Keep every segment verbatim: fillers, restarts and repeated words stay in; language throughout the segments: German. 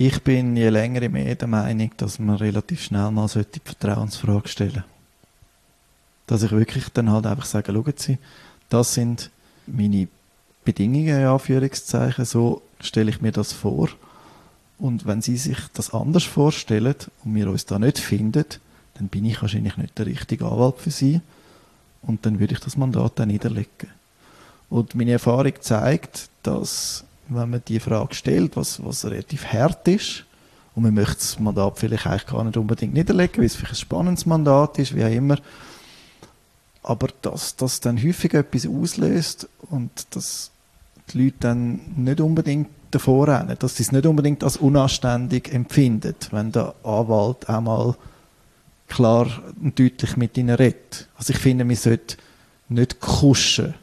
Ich bin je länger je mehr der Meinung, dass man relativ schnell mal die Vertrauensfrage stellen sollte. Dass ich wirklich dann halt einfach sage, schauen Sie, das sind meine Bedingungen, in Anführungszeichen, so stelle ich mir das vor. Und wenn Sie sich das anders vorstellen und wir uns da nicht finden, dann bin ich wahrscheinlich nicht der richtige Anwalt für Sie. Und dann würde ich das Mandat dann niederlegen. Und meine Erfahrung zeigt, dass, wenn man die Frage stellt, was, was relativ hart ist, und man möchte das Mandat vielleicht eigentlich gar nicht unbedingt niederlegen, weil es vielleicht ein spannendes Mandat ist, wie auch immer, aber dass das dann häufig etwas auslöst und dass die Leute dann nicht unbedingt davor rennen, dass sie es nicht unbedingt als unanständig empfinden, wenn der Anwalt auch mal klar und deutlich mit ihnen redet. Also ich finde, man sollte nicht kuschen.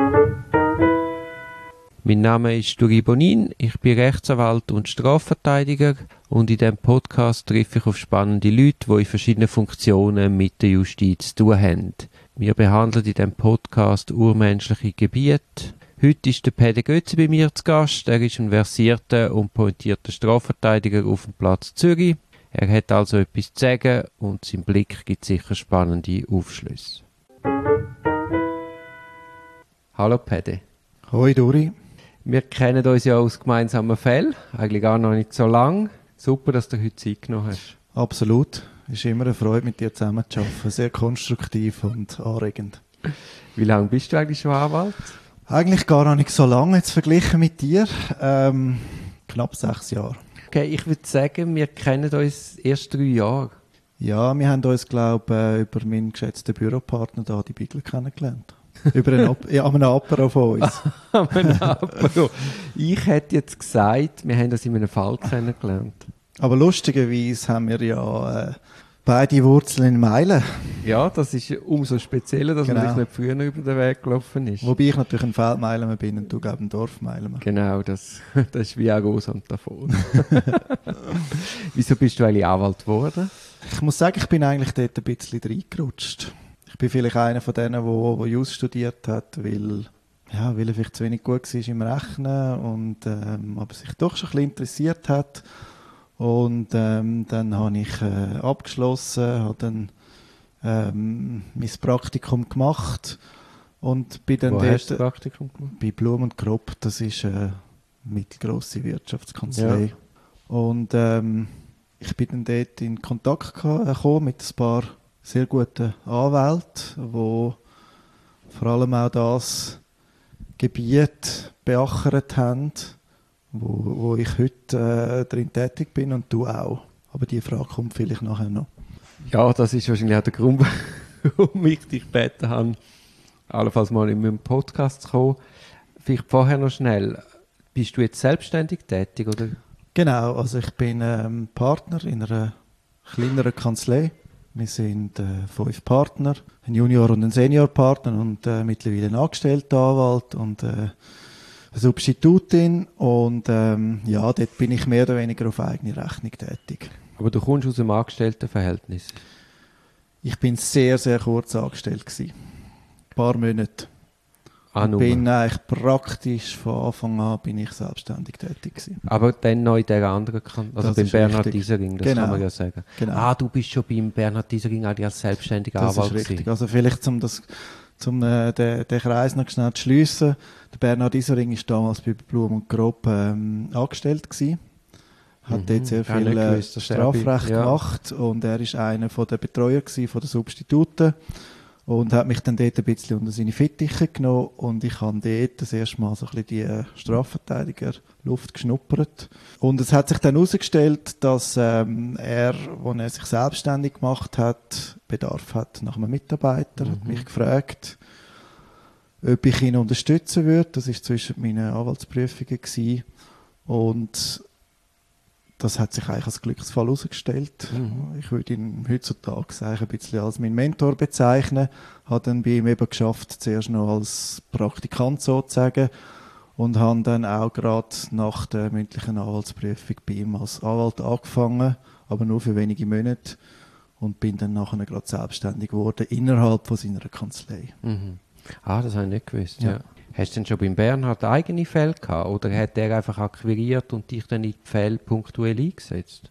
Mein Name ist Duri Bonin, ich bin Rechtsanwalt und Strafverteidiger und in diesem Podcast treffe ich auf spannende Leute, die in verschiedenen Funktionen mit der Justiz zu tun haben. Wir behandeln in diesem Podcast urmenschliche Gebiete. Heute ist der Pede Götze bei mir zu Gast. Er ist ein versierter und pointierter Strafverteidiger auf dem Platz Zürich. Er hat also etwas zu sagen und sein Blick gibt sicher spannende Aufschlüsse. Hallo Pede. Hoi Duri. Wir kennen uns ja aus gemeinsamen Fällen, eigentlich gar noch nicht so lange. Super, dass du heute Zeit genommen hast. Absolut. Es ist immer eine Freude, mit dir zusammen zu arbeiten. Sehr konstruktiv und anregend. Wie lange bist du eigentlich schon Anwalt? Eigentlich gar noch nicht so lange, jetzt verglichen mit dir. Ähm, knapp sechs Jahre. Okay, ich würde sagen, wir kennen uns erst drei Jahre. Ja, wir haben uns, glaube ich, über meinen geschätzten Büropartner da, die Bigler, kennengelernt. Über einen, ja, einen Apero von uns. Ein Apero. Ich hätte jetzt gesagt, wir haben das in einem Fall kennengelernt. Aber lustigerweise haben wir ja äh, beide Wurzeln in Meilen. Ja, das ist umso spezieller, dass Genau. man sich nicht früher über den Weg gelaufen ist. Wobei ich natürlich ein Feldmeilen bin und du, glaube ich, ein Dorfmeilen. Genau, das, das ist wie auch groß und davon. Wieso bist du eigentlich Anwalt geworden? Ich muss sagen, ich bin eigentlich dort ein bisschen reingerutscht. Ich bin vielleicht einer von denen, der, der Jus studiert hat, weil, ja, weil er vielleicht zu wenig gut war im Rechnen und ähm, aber sich doch schon ein bisschen interessiert hat. Und ähm, dann habe ich äh, abgeschlossen, habe dann ähm, mein Praktikum gemacht und bin dann Wo dort, hast du das Praktikum gemacht? bei Blum und Kropp, das ist eine mittelgrosse Wirtschaftskanzlei. Ja. Und ähm, ich bin dann dort in Kontakt gekommen mit ein paar sehr guten Anwälten, die vor allem auch das Gebiet beachert haben, wo, wo ich heute äh, drin tätig bin und du auch. Aber die Frage kommt vielleicht nachher noch. Ja, das ist wahrscheinlich auch der Grund, warum ich dich gebeten habe, allenfalls mal in meinem Podcast zu kommen. Vielleicht vorher noch schnell. Bist du jetzt selbstständig tätig, oder? Genau, also ich bin ähm, Partner in einer kleineren Kanzlei. Wir sind äh, fünf Partner, ein Junior- und ein Seniorpartner und äh, mittlerweile ein angestellter Anwalt und äh, eine Substitutin. Und ähm, ja, dort bin ich mehr oder weniger auf eigene Rechnung tätig. Aber du kommst aus einem Angestelltenverhältnis? Ich bin sehr, sehr kurz angestellt gewesen. Ein paar Monate. Ah, Und bin eigentlich praktisch von Anfang an bin ich selbstständig tätig gewesen. Aber dann noch in der anderen Kanzlei, also Das beim ist Bernhard richtig. Diesering, das Genau. kann man ja sagen. Genau. Ah, du bist schon beim Bernhard Diesering eigentlich als selbstständiger Das Anwalt ist richtig. gewesen. Also vielleicht zum das zum äh, den, den Kreis noch schnell zu schliessen. Der Bernhard Isering ist damals bei Blum und Grob ähm, angestellt gewesen. Hat Mhm. dort sehr Gar viel nicht äh, gewusst, dass er bei- Strafrecht ja. gemacht und er ist einer von der Betreuer gewesen, von der Substituten und hat mich dann dort ein bisschen unter seine Fittiche genommen und ich habe dort das erste Mal so ein bisschen die äh, Strafverteidiger-Luft geschnuppert. Und es hat sich dann herausgestellt, dass ähm, er, als er sich selbstständig gemacht hat, Bedarf hat nach einem Mitarbeiter, hat mich gefragt, ob ich ihn unterstützen würde. Das war zwischen meinen Anwaltsprüfungen gewesen. Und das hat sich eigentlich als Glücksfall herausgestellt. Mhm. Ich würde ihn heutzutage eigentlich ein bisschen als meinen Mentor bezeichnen. Habe dann bei ihm eben geschafft, zuerst noch als Praktikant sozusagen und habe dann auch gerade nach der mündlichen Anwaltsprüfung bei ihm als Anwalt angefangen, aber nur für wenige Monate und bin dann nachher gerade selbstständig geworden innerhalb von seiner Kanzlei. Mhm. Ah, das habe ich nicht gewusst, ja. Ja. Hast du denn schon beim Bernhard eigene Fälle gehabt oder hat er einfach akquiriert und dich dann in die Fälle punktuell eingesetzt?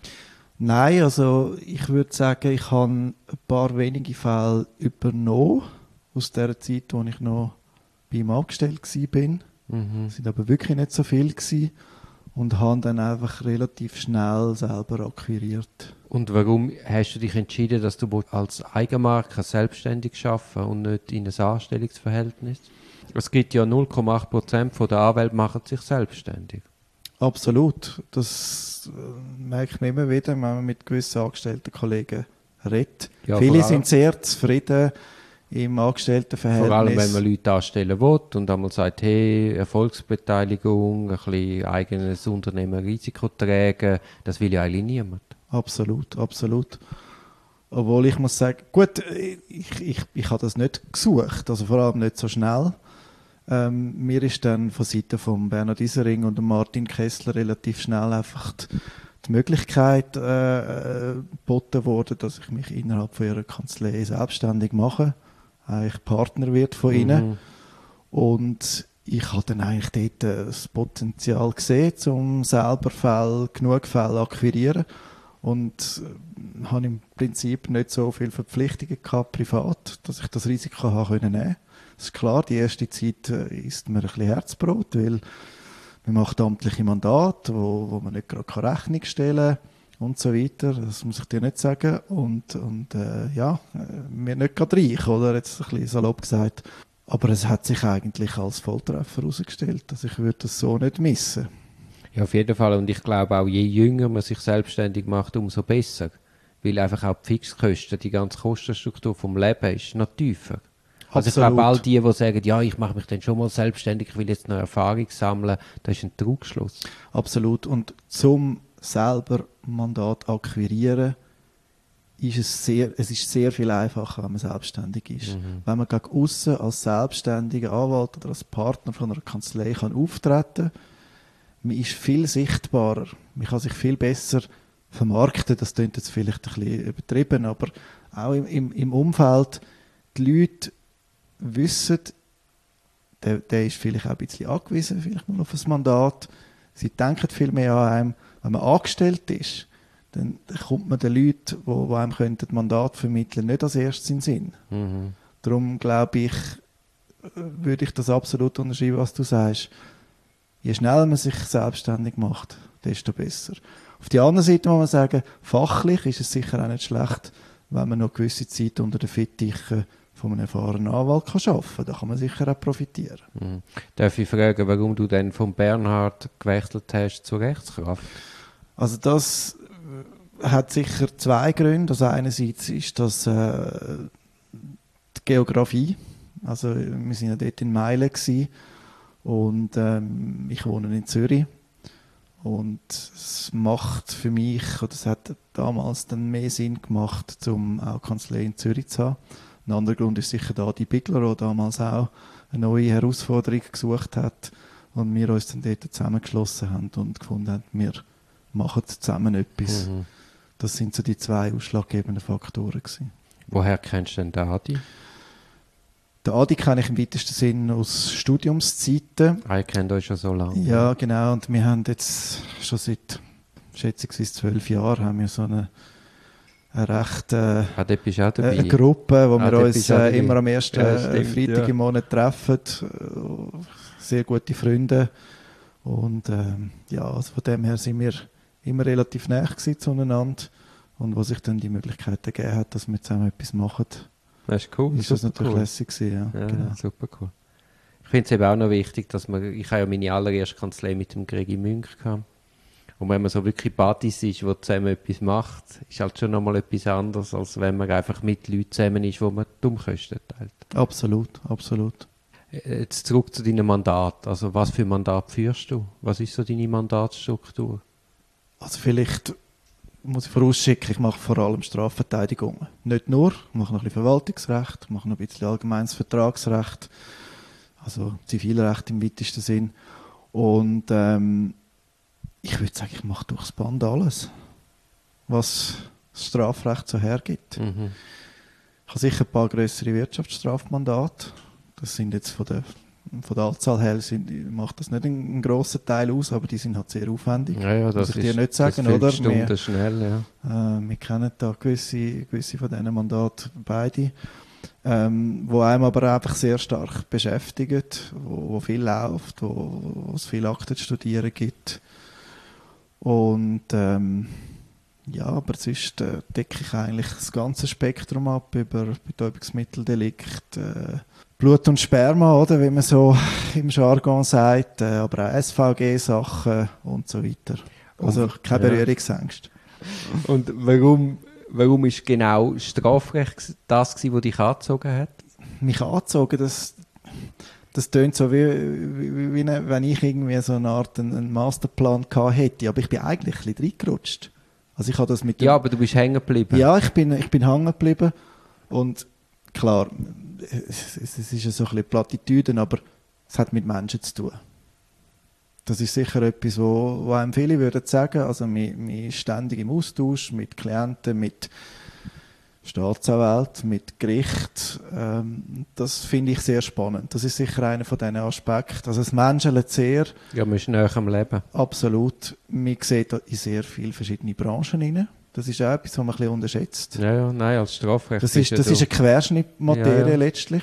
Nein, also ich würde sagen, ich habe ein paar wenige Fälle übernommen aus der Zeit, wo ich noch bei ihm angestellt war. Mhm. Es waren aber wirklich nicht so viele gewesen und habe dann einfach relativ schnell selber akquiriert. Und warum hast du dich entschieden, dass du als Eigenmarke selbstständig arbeiten und nicht in ein Anstellungsverhältnis? Es gibt ja null Komma acht Prozent der Anwälte machen sich selbstständig. Absolut. Das äh, merkt man immer wieder, wenn man mit gewissen angestellten Kollegen redet. Ja, Viele vor allem- sind sehr zufrieden im Angestelltenverhältnis. Vor allem, wenn man Leute anstellen will und einmal sagt, hey, Erfolgsbeteiligung, ein bisschen eigenes Unternehmen Risiko tragen, das will ja eigentlich niemand. Absolut, absolut. Obwohl ich muss sagen, gut, ich, ich, ich habe das nicht gesucht, also vor allem nicht so schnell. Ähm, mir ist dann von Seiten von Bernhard Isering und Martin Kessler relativ schnell einfach die, die Möglichkeit äh, geboten worden, dass ich mich innerhalb von ihrer Kanzlei selbstständig mache, eigentlich Partner wird von ihnen. Mhm. Und ich habe dann eigentlich dort äh, das Potenzial gesehen, um selber Fälle, genug Fälle akquirieren. Und äh, habe im Prinzip nicht so viele Verpflichtungen gehabt, privat, dass ich das Risiko habe können nehmen. Das ist klar, die erste Zeit äh, ist mir ein bisschen Herzbrot, weil man macht amtliche Mandate, wo, wo man nicht gerade Rechnung stellen kann und so weiter. Das muss ich dir nicht sagen. Und, und äh, ja, äh, wir nicht gerade reich, oder? Jetzt ein bisschen salopp gesagt. Aber es hat sich eigentlich als Volltreffer herausgestellt. Also ich würde das so nicht missen. Ja, auf jeden Fall. Und ich glaube auch, je jünger man sich selbstständig macht, umso besser. Weil einfach auch die Fixkosten, die ganze Kostenstruktur vom Leben ist noch tiefer. Also ich glaube, all die, die sagen, ja, ich mache mich dann schon mal selbstständig, ich will jetzt noch Erfahrung sammeln, das ist ein Trugschluss. Absolut. Und zum selber Mandat akquirieren, ist es sehr, es ist sehr viel einfacher, wenn man selbstständig ist. Mhm. Wenn man gegen aussen als selbstständiger Anwalt oder als Partner von einer Kanzlei kann auftreten, man ist viel sichtbarer, man kann sich viel besser vermarkten, das klingt jetzt vielleicht ein bisschen übertrieben, aber auch im, im, im Umfeld, die Leute wissen, der, der ist vielleicht auch ein bisschen angewiesen, vielleicht mal auf ein Mandat. Sie denken viel mehr an einem. Wenn man angestellt ist, dann kommt man den Leuten, die, die einem könnten Mandat vermitteln, nicht als erstes in den Sinn. Mhm. Darum glaube ich, würde ich das absolut unterschreiben, was du sagst. Je schneller man sich selbstständig macht, desto besser. Auf der anderen Seite muss man sagen, fachlich ist es sicher auch nicht schlecht, wenn man noch gewisse Zeit unter den Fittichen von einem erfahrenen Anwalt kann arbeiten kann. Da kann man sicher auch profitieren. Mhm. Darf ich fragen, warum du dann von Bernhard gewechselt hast zur Rechtskraft? Also das hat sicher zwei Gründe. Also einerseits ist das äh, die Geografie. Also wir sind ja dort in Meilen gewesen und ähm, ich wohne in Zürich. Und es macht für mich, oder es hat damals dann mehr Sinn gemacht, um auch Kanzlei in Zürich zu haben. Ein anderer Grund ist sicher da die Bigler, der damals auch eine neue Herausforderung gesucht hat und wir uns dann dort zusammengeschlossen haben und gefunden haben, wir machen zusammen etwas. Mhm. Das sind so die zwei ausschlaggebenden Faktoren gewesen. Woher kennst du denn den Adi? Den Adi kenne ich im weitesten Sinn aus Studiumszeiten. Ah, ich kenne euch schon so lange. Ja, genau. Und wir haben jetzt schon seit, schätzungsweise zwölf Jahren, haben wir so eine eine recht äh, Ah, dort bist du auch dabei. eine Gruppe, wo Ah, wir dort uns bist du auch äh, dabei. immer am ersten Ja, äh, stimmt, Freitag ja. im Monat treffen. Äh, Sehr gute Freunde. Und ähm, ja, also von dem her sind wir immer relativ nah gewesen zueinander. Und wo sich dann die Möglichkeit ergeben hat, dass wir zusammen etwas machen, Das ist cool. ist das super natürlich cool. lässig gewesen. Ja, Ja, genau. super cool. Ich finde es eben auch noch wichtig, dass man, ich habe ja meine allererste Kanzlei mit dem Gregi Münch gehabt. Und wenn man so wirklich Buddies ist, die zusammen etwas macht, ist halt schon nochmal etwas anderes, als wenn man einfach mit Leuten zusammen ist, wo man die Umkosten teilt. Absolut, absolut. Jetzt zurück zu deinem Mandat. Also was für Mandat führst du? Was ist so deine Mandatsstruktur? Also vielleicht muss ich vorausschicken, ich mache vor allem Strafverteidigungen. Nicht nur, ich mache noch ein bisschen Verwaltungsrecht, ich mache noch ein bisschen allgemeines Vertragsrecht, also Zivilrecht im weitesten Sinn. Und ähm, ich würde sagen, ich mache durchs Band alles, was das Strafrecht so hergibt. Mhm. Ich habe sicher ein paar grössere Wirtschaftsstrafmandate. Das sind jetzt von der von der Anzahl her sind, macht das nicht einen, einen grossen Teil aus, aber die sind halt sehr aufwendig. Ja, ja, das muss ich ist, dir nicht sagen, das oder? Stunden Wir, schnell, ja. äh, wir kennen da gewisse, gewisse von diesen Mandaten beide, ähm, wo einem aber einfach sehr stark beschäftigt, wo, wo viel läuft, wo, wo es viele Akten zu studieren gibt. Und ähm, ja, aber sonst äh, decke ich eigentlich das ganze Spektrum ab über Betäubungsmitteldelikt, äh, Blut und Sperma, oder, wie man so im Jargon sagt, äh, aber auch S V G-Sachen und so weiter. Also keine Ja. Berührungsängste. Und warum, warum ist genau Strafrecht das gewesen, was dich angezogen hat? Mich angezogen, das, das tönt so, wie, wie, wie eine, wenn ich irgendwie so eine Art einen, einen Masterplan gehabt hätte, aber ich bin eigentlich ein bisschen reingerutscht. Also ich habe das mit dem, Ja, aber du bist hängen geblieben. Ja, ich bin, ich bin hängen geblieben und klar, es, es ist ja so ein bisschen Plattitüden, aber es hat mit Menschen zu tun. Das ist sicher etwas, wo, wo einem viele würden sagen, also wir, wir sind ständig im Austausch mit Klienten, mit Staatsanwälten, mit Gericht. Ähm, das finde ich sehr spannend. Das ist sicher einer von diesen Aspekten. Also das Menschen sehr. Ja, man ist näher am Leben. Absolut. Man sieht da in sehr viele verschiedene Branchen rein. Das ist auch etwas, was man ein bisschen unterschätzt. Ja, ja, nein, als Strafrecht. Das ist, ja das so. ist eine Querschnittmaterie Ja, ja. letztlich.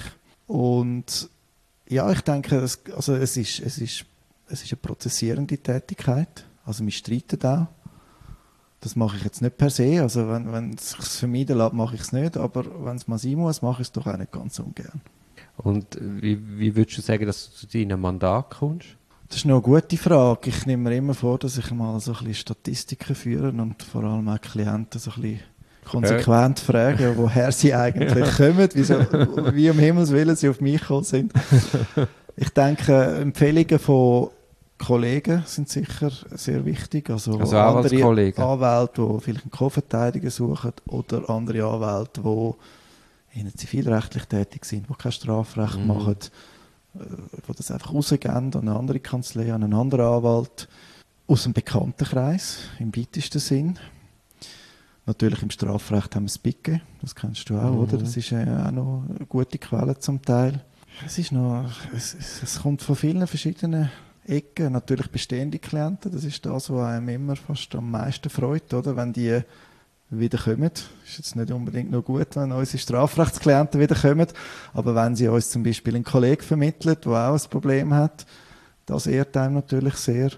Und ja, ich denke, es, also es, ist, es, ist, es ist eine prozessierende Tätigkeit. Also wir streiten auch. Das mache ich jetzt nicht per se. Also wenn, wenn es sich vermeiden lässt, mache ich es nicht. Aber wenn es mal sein muss, mache ich es doch auch nicht ganz ungern. Und wie, wie würdest du sagen, dass du zu deinem Mandat kommst? Das ist noch eine gute Frage. Ich nehme mir immer vor, dass ich mal so ein bisschen Statistiken führe und vor allem auch Klienten so ein bisschen konsequent frage, woher sie eigentlich kommen, wieso, wie um Himmels Willen sie auf mich gekommen sind. Ich denke, Empfehlungen von Kollegen sind sicher sehr wichtig. Also, Also andere Anwaltskollegen. Anwälte, die vielleicht einen Co-Verteidiger suchen oder andere Anwälte, die in der zivilrechtlich tätig sind, die kein Strafrecht Mhm. machen, äh, die das einfach rausgeben an eine andere Kanzlei, an einen anderen Anwalt. Aus dem Bekanntenkreis, im weitesten Sinn. Natürlich im Strafrecht haben wir das B I G, das kennst du auch, Mhm. oder? Das ist äh, auch noch eine gute Quelle zum Teil. Es ist noch, es, es, es kommt von vielen verschiedenen Ecken. Natürlich bestehende Klienten, das ist das, was einem immer fast am meisten freut, oder? Wenn die wieder kommen. Ist jetzt nicht unbedingt noch gut, wenn unsere Strafrechtsklienten wieder kommen, aber wenn sie uns zum Beispiel einen Kollegen vermittelt, der auch ein Problem hat, das ehrt einem natürlich sehr.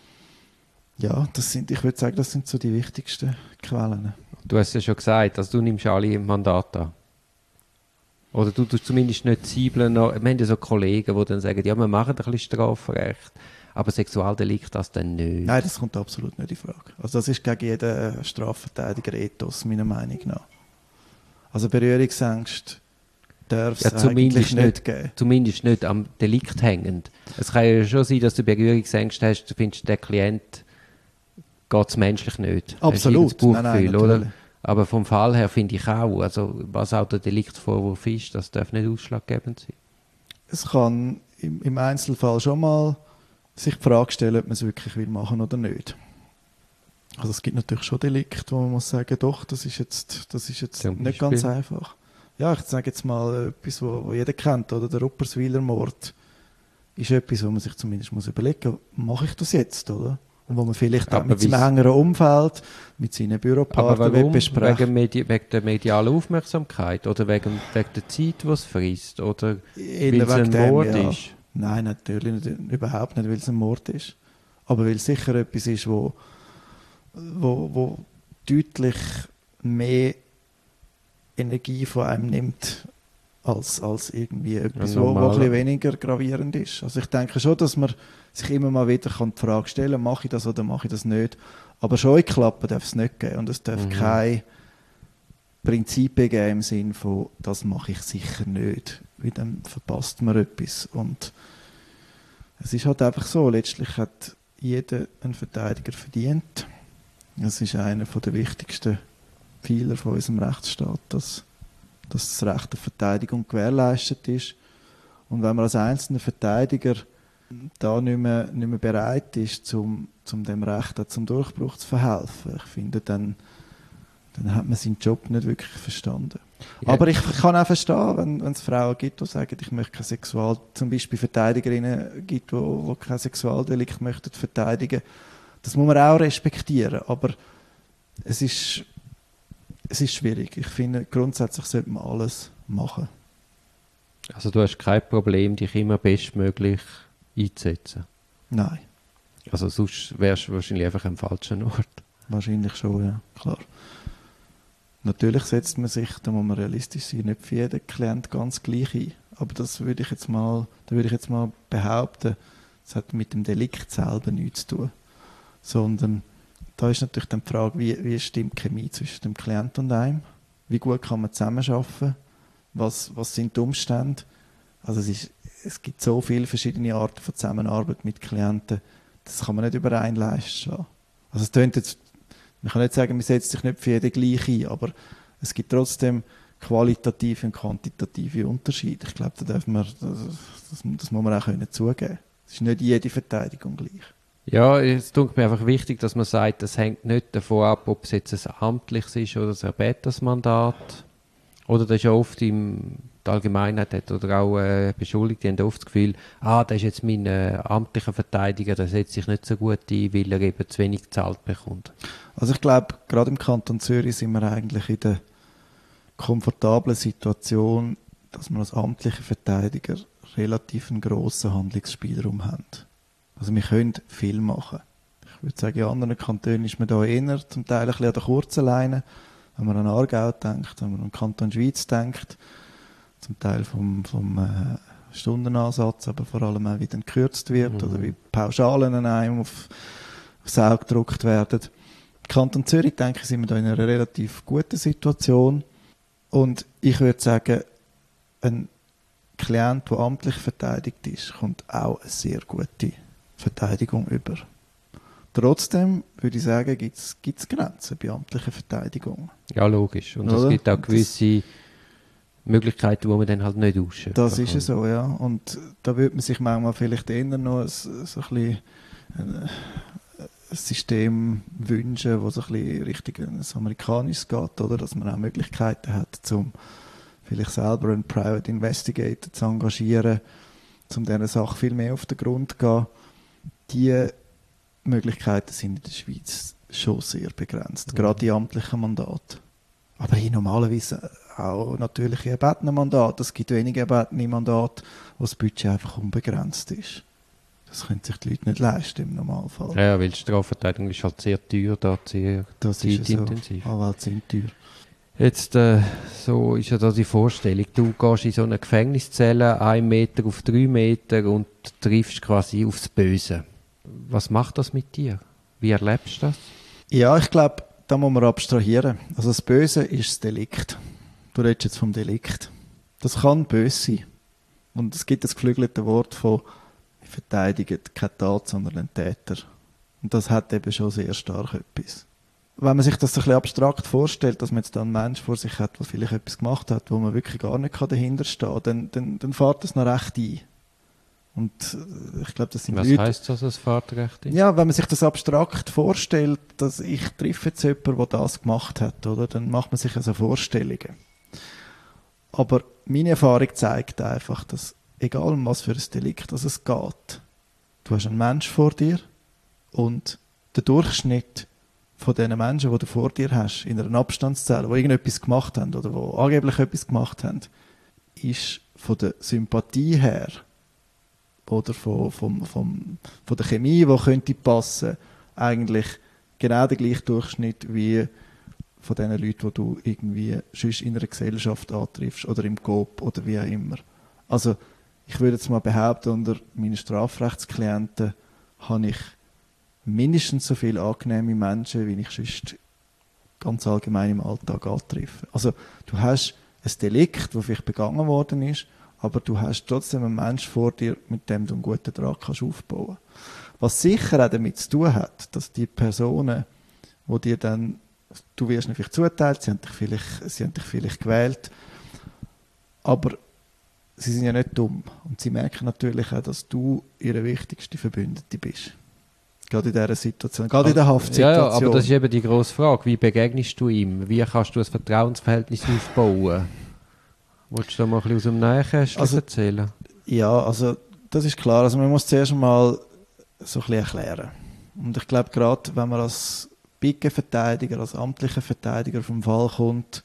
Ja, das sind, ich würde sagen, das sind so die wichtigsten Quellen. Du hast ja schon gesagt, also du nimmst alle im Mandat an. Oder du tust zumindest nicht zwiebeln. Wir haben ja so Kollegen, die dann sagen, ja, wir machen ein bisschen Strafrecht, aber Sexualdelikt das dann nicht. Nein, das kommt absolut nicht in Frage. Also das ist gegen jeden Strafverteidiger-Ethos, meiner Meinung nach. Also Berührungsängste darf es Ja, eigentlich zumindest nicht, nicht, geben. zumindest nicht am Delikt hängend. Es kann ja schon sein, dass du Berührungsängste hast, du findest, der Klient geht es menschlich nicht. Absolut. Hast du das Nein, nein, Bauchgefühl, oder? natürlich. Aber vom Fall her finde ich auch, also was auch der Deliktvorwurf ist, das darf nicht ausschlaggebend sein. Es kann im, im Einzelfall schon mal sich die Frage stellen, ob man es wirklich will machen oder nicht. Also es gibt natürlich schon Delikte, wo man muss sagen, doch, das ist jetzt, das ist jetzt Zum nicht Beispiel? ganz einfach. Ja, ich sage jetzt mal etwas, wo, wo jeder kennt, oder der Rupperswiler Mord ist etwas, wo man sich zumindest muss überlegen, mache ich das jetzt, oder? Und wo man vielleicht auch Aber mit seinem wie's- engeren Umfeld, mit seinen Aber Büropartnern warum? besprechen. Wegen, Medi wegen der medialen Aufmerksamkeit oder wegen, wegen der Zeit, die es frisst? Oder weil es ein dem, Mord ja. ist? Nein, natürlich nicht, überhaupt nicht, weil es ein Mord ist. Aber weil es sicher etwas ist, wo, wo, wo deutlich mehr Energie von einem nimmt, als, als irgendwie etwas, Ja, wo, wo ein normal. bisschen weniger gravierend ist. Also ich denke schon, dass man sich immer mal wieder kann die Frage stellen kann, mache ich das oder mache ich das nicht. Aber Scheuklappen darf es nicht geben und es darf Mhm. keine Prinzipien geben im Sinn von, das mache ich sicher nicht, weil dann verpasst man etwas. Und es ist halt einfach so, letztlich hat jeder einen Verteidiger verdient. Das ist einer der wichtigsten Pfeiler von unserem Rechtsstaat, dass, dass das Recht auf Verteidigung gewährleistet ist. Und wenn man als einzelner Verteidiger da nicht mehr, nicht mehr bereit ist, zum, zum dem Recht auch zum Durchbruch zu verhelfen, ich finde, dann, dann hat man seinen Job nicht wirklich verstanden. Ja. Aber ich kann auch verstehen, wenn, wenn es Frauen gibt, die sagen, ich möchte kein Sexual, zum Beispiel Verteidigerinnen gibt, die, die kein Sexualdelikt möchten verteidigen. Das muss man auch respektieren, aber es ist, es ist schwierig. Ich finde, grundsätzlich sollte man alles machen. Also du hast kein Problem, dich immer bestmöglich einzusetzen? Nein. Also sonst wärst du wahrscheinlich einfach am falschen Ort. Wahrscheinlich schon, ja, klar. Natürlich setzt man sich, da muss man realistisch sein, nicht für jeden Klient ganz gleich ein. Aber das würde ich jetzt mal, da würde ich jetzt mal behaupten, das hat mit dem Delikt selber nichts zu tun. Sondern da ist natürlich dann die Frage, wie, wie stimmt die Chemie zwischen dem Klient und einem? Wie gut kann man zusammenarbeiten? Was, was sind die Umstände? Also es, ist, es gibt so viele verschiedene Arten von Zusammenarbeit mit Klienten, das kann man nicht über einen Leisten lassen. Also es tönt jetzt, man kann nicht sagen, man setzt sich nicht für jeden gleich ein, aber es gibt trotzdem qualitative und quantitative Unterschiede. Ich glaube, da darf man, das, das, das muss man auch können zugeben. Es ist nicht jede Verteidigung gleich. Ja, es tut mir einfach wichtig, dass man sagt, das hängt nicht davon ab, ob es jetzt ein amtliches ist oder ein Bettelsmandat. Oder das ist ja oft im die Allgemeinheit hat oder auch äh, Beschuldigte haben oft das Gefühl, ah, das ist jetzt mein äh, amtlicher Verteidiger, der setzt sich nicht so gut ein, weil er eben zu wenig gezahlt bekommt. Also ich glaube, gerade im Kanton Zürich sind wir eigentlich in der komfortablen Situation, dass wir als amtliche Verteidiger relativ einen grossen Handlungsspielraum haben. Also wir können viel machen. Ich würde sagen, in anderen Kantonen ist man da eher zum Teil ein bisschen an der kurzen Leine. Wenn man an Aargau denkt, wenn man an den Kanton Schweiz denkt, zum Teil vom, vom äh, Stundenansatz, aber vor allem auch, wie dann gekürzt wird mhm. oder wie Pauschalen an einem auf, aufs Auge gedruckt werden. Im Kanton Zürich, denke ich, sind wir da in einer relativ guten Situation. Und ich würde sagen, ein Klient, der amtlich verteidigt ist, kommt auch eine sehr gute Verteidigung über. Trotzdem würde ich sagen, gibt es Grenzen bei amtlicher Verteidigung. Ja, logisch. Und es gibt auch gewisse das, Möglichkeiten, die man dann halt nicht ausschöpfen kann. Das ist es so, ja. Und da würde man sich manchmal vielleicht eher noch ein, so ein, bisschen ein, ein System wünschen, das so ein bisschen Richtung ein amerikanisches geht, oder? Dass man auch Möglichkeiten hat, um vielleicht selber einen Private Investigator zu engagieren, um dieser Sache viel mehr auf den Grund zu gehen. Die Möglichkeiten sind in der Schweiz schon sehr begrenzt, mhm. gerade die amtlichen Mandate. Aber hier normalerweise auch natürlich erbetene Mandate. Es gibt wenige erbetene Mandate, wo das Budget einfach unbegrenzt ist. Das können sich die Leute nicht leisten im Normalfall. Ja, weil die Strafverteidigung ist halt sehr teuer, da sehr das zeitintensiv. So. Anwälte sind teuer. Jetzt, äh, so ist ja da die Vorstellung, du gehst in so eine Gefängniszelle, ein Meter auf drei Meter und triffst quasi aufs Böse. Was macht das mit dir? Wie erlebst du das? Ja, ich glaube, da muss man abstrahieren. Also das Böse ist das Delikt. Du redest jetzt vom Delikt. Das kann böse sein. Und es gibt das geflügelte Wort von wir verteidigen keine Tat, sondern einen Täter. Und das hat eben schon sehr stark etwas. Wenn man sich das ein bisschen abstrakt vorstellt, dass man jetzt da einen Mensch vor sich hat, der vielleicht etwas gemacht hat, wo man wirklich gar nicht dahinter stehen kann, dann, dann, dann fährt das noch recht ein. Und ich glaube, das sind Was Leute, heisst das, das Fahrtrecht ist? Ja, wenn man sich das abstrakt vorstellt, dass ich treffe jetzt jemanden, der das gemacht hat, oder, dann macht man sich also Vorstellungen. Aber meine Erfahrung zeigt einfach, dass egal um was für ein Delikt es geht, du hast einen Mensch vor dir und der Durchschnitt von den Menschen, die du vor dir hast, in einer Abstandszelle, die irgendetwas gemacht haben oder die angeblich etwas gemacht haben, ist von der Sympathie her oder von, von, von, von der Chemie, die könnte passen, eigentlich genau der gleiche Durchschnitt wie von den Leuten, die du irgendwie sonst in einer Gesellschaft antriffst oder im Coop oder wie auch immer. Also ich würde jetzt mal behaupten, unter meinen Strafrechtsklienten habe ich mindestens so viele angenehme Menschen, wie ich sonst ganz allgemein im Alltag antreffe. Also du hast ein Delikt, das vielleicht begangen worden ist, aber du hast trotzdem einen Menschen vor dir, mit dem du einen guten Draht kannst aufbauen. Was sicher auch damit zu tun hat, dass die Personen, die dir dann, du wirst nicht vielleicht zuteilt, sie haben dich vielleicht, sie haben dich vielleicht gewählt, aber sie sind ja nicht dumm und sie merken natürlich auch, dass du ihre wichtigste Verbündete bist. Gerade in dieser Situation, gerade in der Haftsituation. Ja, ja, aber das ist eben die grosse Frage. Wie begegnest du ihm? Wie kannst du ein Vertrauensverhältnis aufbauen? Wolltest du da mal ein bisschen aus dem Nähkästchen also, erzählen? Ja, also das ist klar. Also man muss zuerst mal so ein bisschen erklären. Und ich glaube, gerade wenn man als Pickenverteidiger, als amtlicher Verteidiger vom Fall kommt,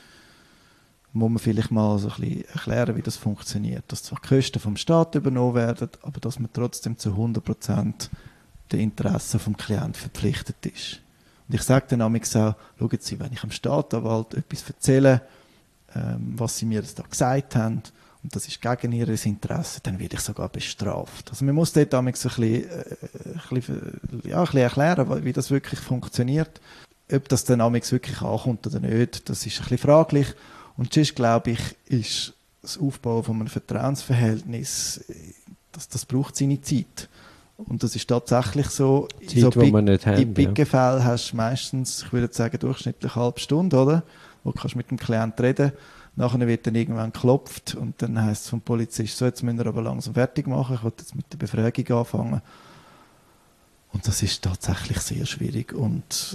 muss man vielleicht mal so ein bisschen erklären, wie das funktioniert. Dass zwar die Kosten vom Staat übernommen werden, aber dass man trotzdem zu hundert Prozent den Interessen vom Klienten verpflichtet ist. Und ich sage dann auch, schauen Sie, wenn ich am Staatsanwalt etwas erzähle, ähm, was Sie mir da gesagt haben, und das ist gegen Ihr Interesse, dann werde ich sogar bestraft. Also man muss dort so ein bisschen, äh, ein bisschen, ja, ein bisschen erklären, wie das wirklich funktioniert. Ob das dann wirklich ankommt oder nicht, das ist ein bisschen fraglich. Und sonst, glaube ich, ist das Aufbauen von einem Vertrauensverhältnis, das, das braucht seine Zeit. Und das ist tatsächlich so. Zeit, so wo wir nicht haben, in Pickenfällen ja. Hast du meistens, ich würde sagen, durchschnittlich eine halbe Stunde, oder? Wo du mit dem Klienten reden. Nachher wird dann irgendwann geklopft und dann heisst es vom Polizist, so, jetzt müssen wir aber langsam fertig machen, ich will jetzt mit der Befragung anfangen. Und das ist tatsächlich sehr schwierig und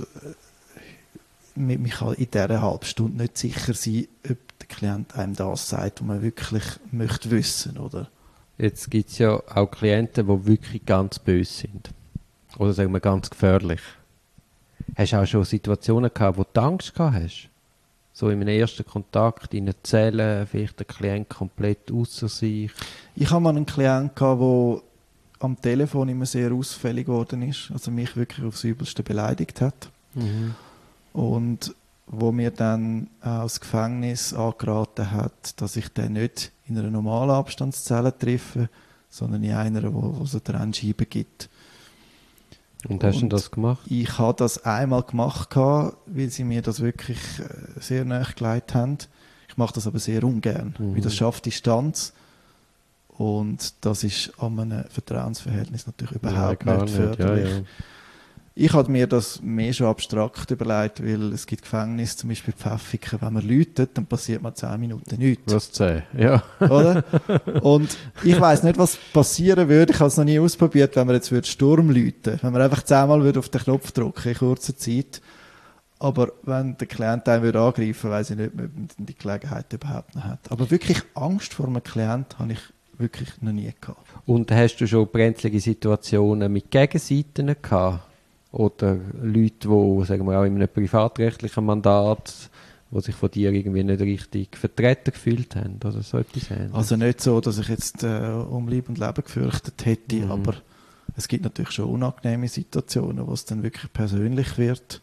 man kann in dieser halben Stunde nicht sicher sein, ob der Klient einem das sagt, was man wirklich möchte wissen, oder? Jetzt gibt es ja auch Klienten, die wirklich ganz böse sind. Oder sagen wir ganz gefährlich. Hast du auch schon Situationen gehabt, wo du Angst gehabt hast? So in einem ersten Kontakt, in einer Zelle, vielleicht der Klient komplett außer sich? Ich hatte mal einen Klienten, der am Telefon immer sehr ausfällig geworden ist, also mich wirklich aufs Übelste beleidigt hat. Mhm. Und wo mir dann aus dem Gefängnis angeraten hat, dass ich den nicht in einer normalen Abstandszelle treffe, sondern in einer, wo, wo es eine Trennscheibe gibt. Und hast du das gemacht? Ich habe das einmal gemacht, weil sie mir das wirklich sehr nahe gelegt haben. Ich mache das aber sehr ungern, mhm. weil das schafft Distanz. Und das ist an einem Vertrauensverhältnis natürlich überhaupt ja, nicht förderlich. Ja, ja. Ich habe mir das mehr schon abstrakt überlegt, weil es gibt Gefängnisse, zum Beispiel Pfäffiken, wenn man läutet, dann passiert man zehn Minuten nichts. Was zehn, ja. Oder? Und ich weiss nicht, was passieren würde, ich habe es noch nie ausprobiert, wenn man jetzt würde Sturm läuten, wenn man einfach zehnmal würde auf den Knopf drücken in kurzer Zeit. Aber wenn der Klient einen würde angreifen, weiss ich nicht, ob man die Gelegenheit überhaupt noch hat. Aber wirklich Angst vor einem Klient habe ich wirklich noch nie gehabt. Und hast du schon brenzlige Situationen mit Gegenseiten gehabt? Oder Leute, die, sagen wir auch in einem privatrechtlichen Mandat, die sich von dir irgendwie nicht richtig vertreten gefühlt haben oder so etwas ähnliches? Also nicht so, dass ich jetzt äh, um Leib und Leben gefürchtet hätte, mhm. aber es gibt natürlich schon unangenehme Situationen, wo es dann wirklich persönlich wird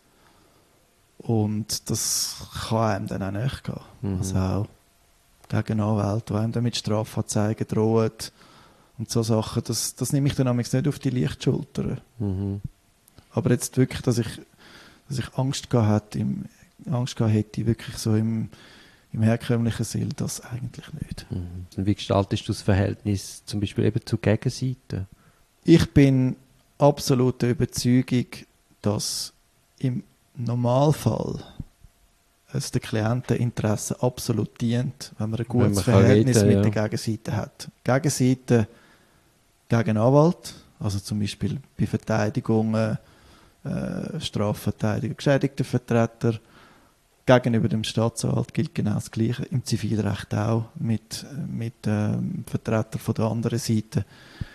und das kann einem dann auch nicht gehen. Mhm. Also auch gegen Anwälte, die einem dann mit Strafanzeigen drohen und so Sachen, das, das nehme ich dann nicht auf die Lichtschulter. Mhm. Aber jetzt wirklich, dass ich, dass ich Angst gehabt hätte, im, Angst gehabt hätte, wirklich so im, im herkömmlichen Sinn, das eigentlich nicht. Mhm. Und wie gestaltest du das Verhältnis zum Beispiel eben zur Gegenseite? Ich bin absolut der Überzeugung, dass im Normalfall es den Klienteninteressen absolut dient, wenn man ein gutes man Verhältnis reden, mit ja. der Gegenseite hat. Gegenseite gegen Anwalt, also zum Beispiel bei Verteidigungen, Äh, Strafverteidiger, Geschädigtenvertreter. Gegenüber dem Staatsanwalt gilt genau das Gleiche. Im Zivilrecht auch mit, mit ähm, Vertretern von der anderen Seite.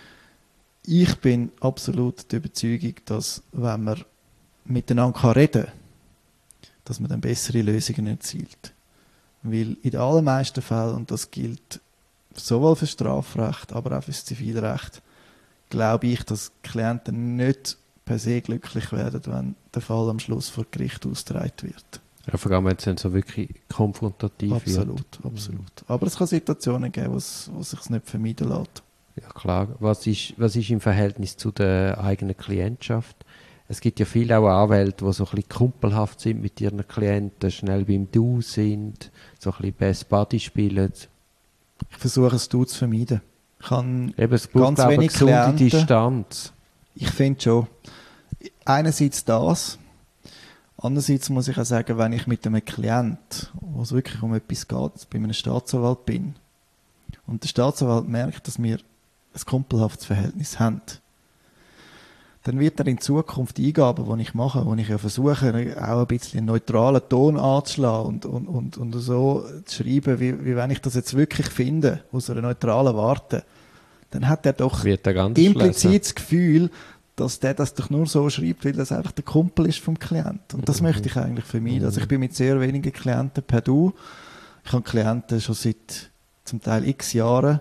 Ich bin absolut der Überzeugung, dass wenn man miteinander reden kann, dass man dann bessere Lösungen erzielt. Weil in den allermeisten Fällen, und das gilt sowohl für das Strafrecht, aber auch für das Zivilrecht, glaube ich, dass Klienten nicht per se glücklich werden, wenn der Fall am Schluss vor Gericht ausgetragen wird. Ja, vor allem, wenn es dann so wirklich konfrontativ absolut, wird. Absolut, absolut. Aber es kann Situationen geben, wo es sich nicht vermeiden lässt. Ja, klar. Was ist, was ist im Verhältnis zu der eigenen Klientschaft? Es gibt ja viele auch Anwälte, die so ein bisschen kumpelhaft sind mit ihren Klienten, schnell beim Du sind, so ein bisschen Best Buddy spielen. Ich versuche es Du zu vermeiden. Ich habe Eben, es braucht ganz wenig gesunde Distanz. Ich finde schon. Einerseits das, andererseits muss ich auch sagen, wenn ich mit einem Klient, wo es wirklich um etwas geht, bei einem Staatsanwalt bin und der Staatsanwalt merkt, dass wir ein kumpelhaftes Verhältnis haben, dann wird er in Zukunft Eingaben, die ich mache, wo ich ja versuche, auch ein bisschen einen neutralen Ton anzuschlagen und, und, und, und so zu schreiben, wie, wie wenn ich das jetzt wirklich finde, aus einer neutralen Warte, dann hat er doch wird er ganz implizit lesen. das Gefühl, dass der das doch nur so schreibt, weil das einfach der Kumpel ist vom Klienten. Und das Mhm. möchte ich eigentlich vermeiden. Mhm. Also ich bin mit sehr wenigen Klienten per Du. Ich habe Klienten schon seit zum Teil x Jahren,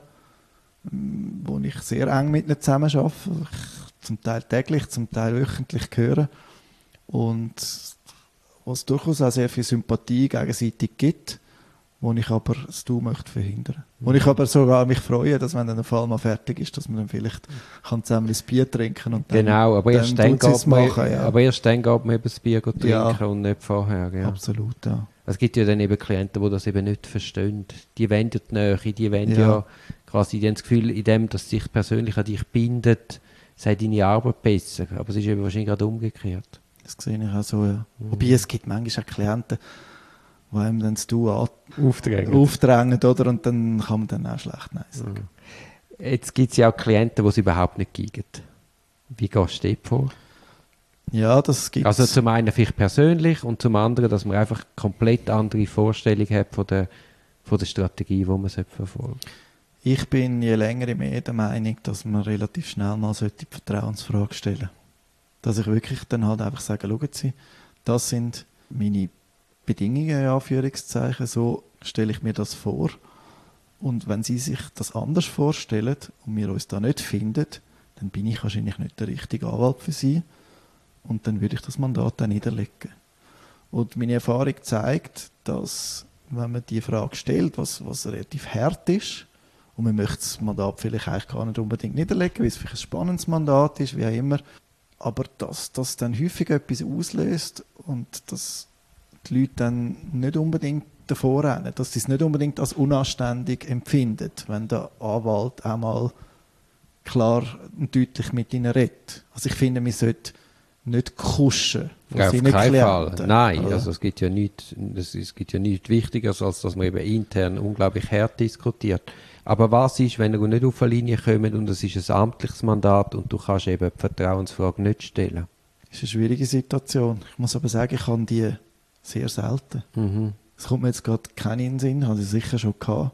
wo ich sehr eng mit ihnen zusammen arbeite. Ich zum Teil täglich, zum Teil wöchentlich höre. Und wo es durchaus auch sehr viel Sympathie gegenseitig gibt, wo ich aber das Du möchte verhindern. Wo ich aber sogar mich freue, dass wenn dann der Fall mal fertig ist, dass man dann vielleicht kann zusammen ein Bier trinken und dann, Genau, aber erst dann, dann geht man, machen, ja. aber erst dann geht man eben das Bier trinken Ja. und nicht vorher. Ja. Absolut, ja. Es gibt ja dann eben Klienten, die das eben nicht verstehen. Die wollen ja die Nähe, die wollen ja, Ja. quasi die haben das Gefühl, in dem, dass sich persönlich an dich bindet, sei deine Arbeit besser. Aber es ist eben wahrscheinlich gerade umgekehrt. Das sehe ich auch so, ja. Mhm. Wobei es gibt manchmal auch Klienten, die einem dann das Du an- Aufdrängen. aufdrängen, oder? Und dann kann man dann auch schlecht Nein sagen. Jetzt gibt es ja auch Klienten, die es überhaupt nicht geben. Wie gehst du dort vor? Ja, das gibt Also es. zum einen vielleicht persönlich und zum anderen, dass man einfach komplett andere Vorstellung hat von der, von der Strategie, die man verfolgen sollte. Ich bin je länger je mehr der Meinung, dass man relativ schnell mal sollte die Vertrauensfrage stellen sollte. Dass ich wirklich dann halt einfach sage, schauen Sie, das sind meine Bedingungen, in Anführungszeichen, so stelle ich mir das vor. Und wenn Sie sich das anders vorstellen und wir uns da nicht finden, dann bin ich wahrscheinlich nicht der richtige Anwalt für Sie. Und dann würde ich das Mandat dann niederlegen. Und meine Erfahrung zeigt, dass, wenn man die Frage stellt, was, was relativ hart ist, und man möchte das Mandat vielleicht eigentlich gar nicht unbedingt niederlegen, weil es vielleicht ein spannendes Mandat ist, wie auch immer, aber dass das dann häufig etwas auslöst und dass die Leute dann nicht unbedingt davor rennen, dass sie es nicht unbedingt als unanständig empfinden, wenn der Anwalt auch mal klar und deutlich mit ihnen redet. Also ich finde, man sollte nicht kuschen von Ja, auf seinen keinen Fall. Klienten. Nein, oder? also es gibt ja nichts, es, es gibt ja nichts Wichtigeres, als dass man eben intern unglaublich hart diskutiert. Aber was ist, wenn ihr nicht auf eine Linie kommt und es ist ein amtliches Mandat und du kannst eben die Vertrauensfrage nicht stellen? Das ist eine schwierige Situation. Ich muss aber sagen, ich habe die sehr selten. Mhm. Es kommt mir jetzt gerade keinen in den Sinn, habe ich sicher schon gehabt.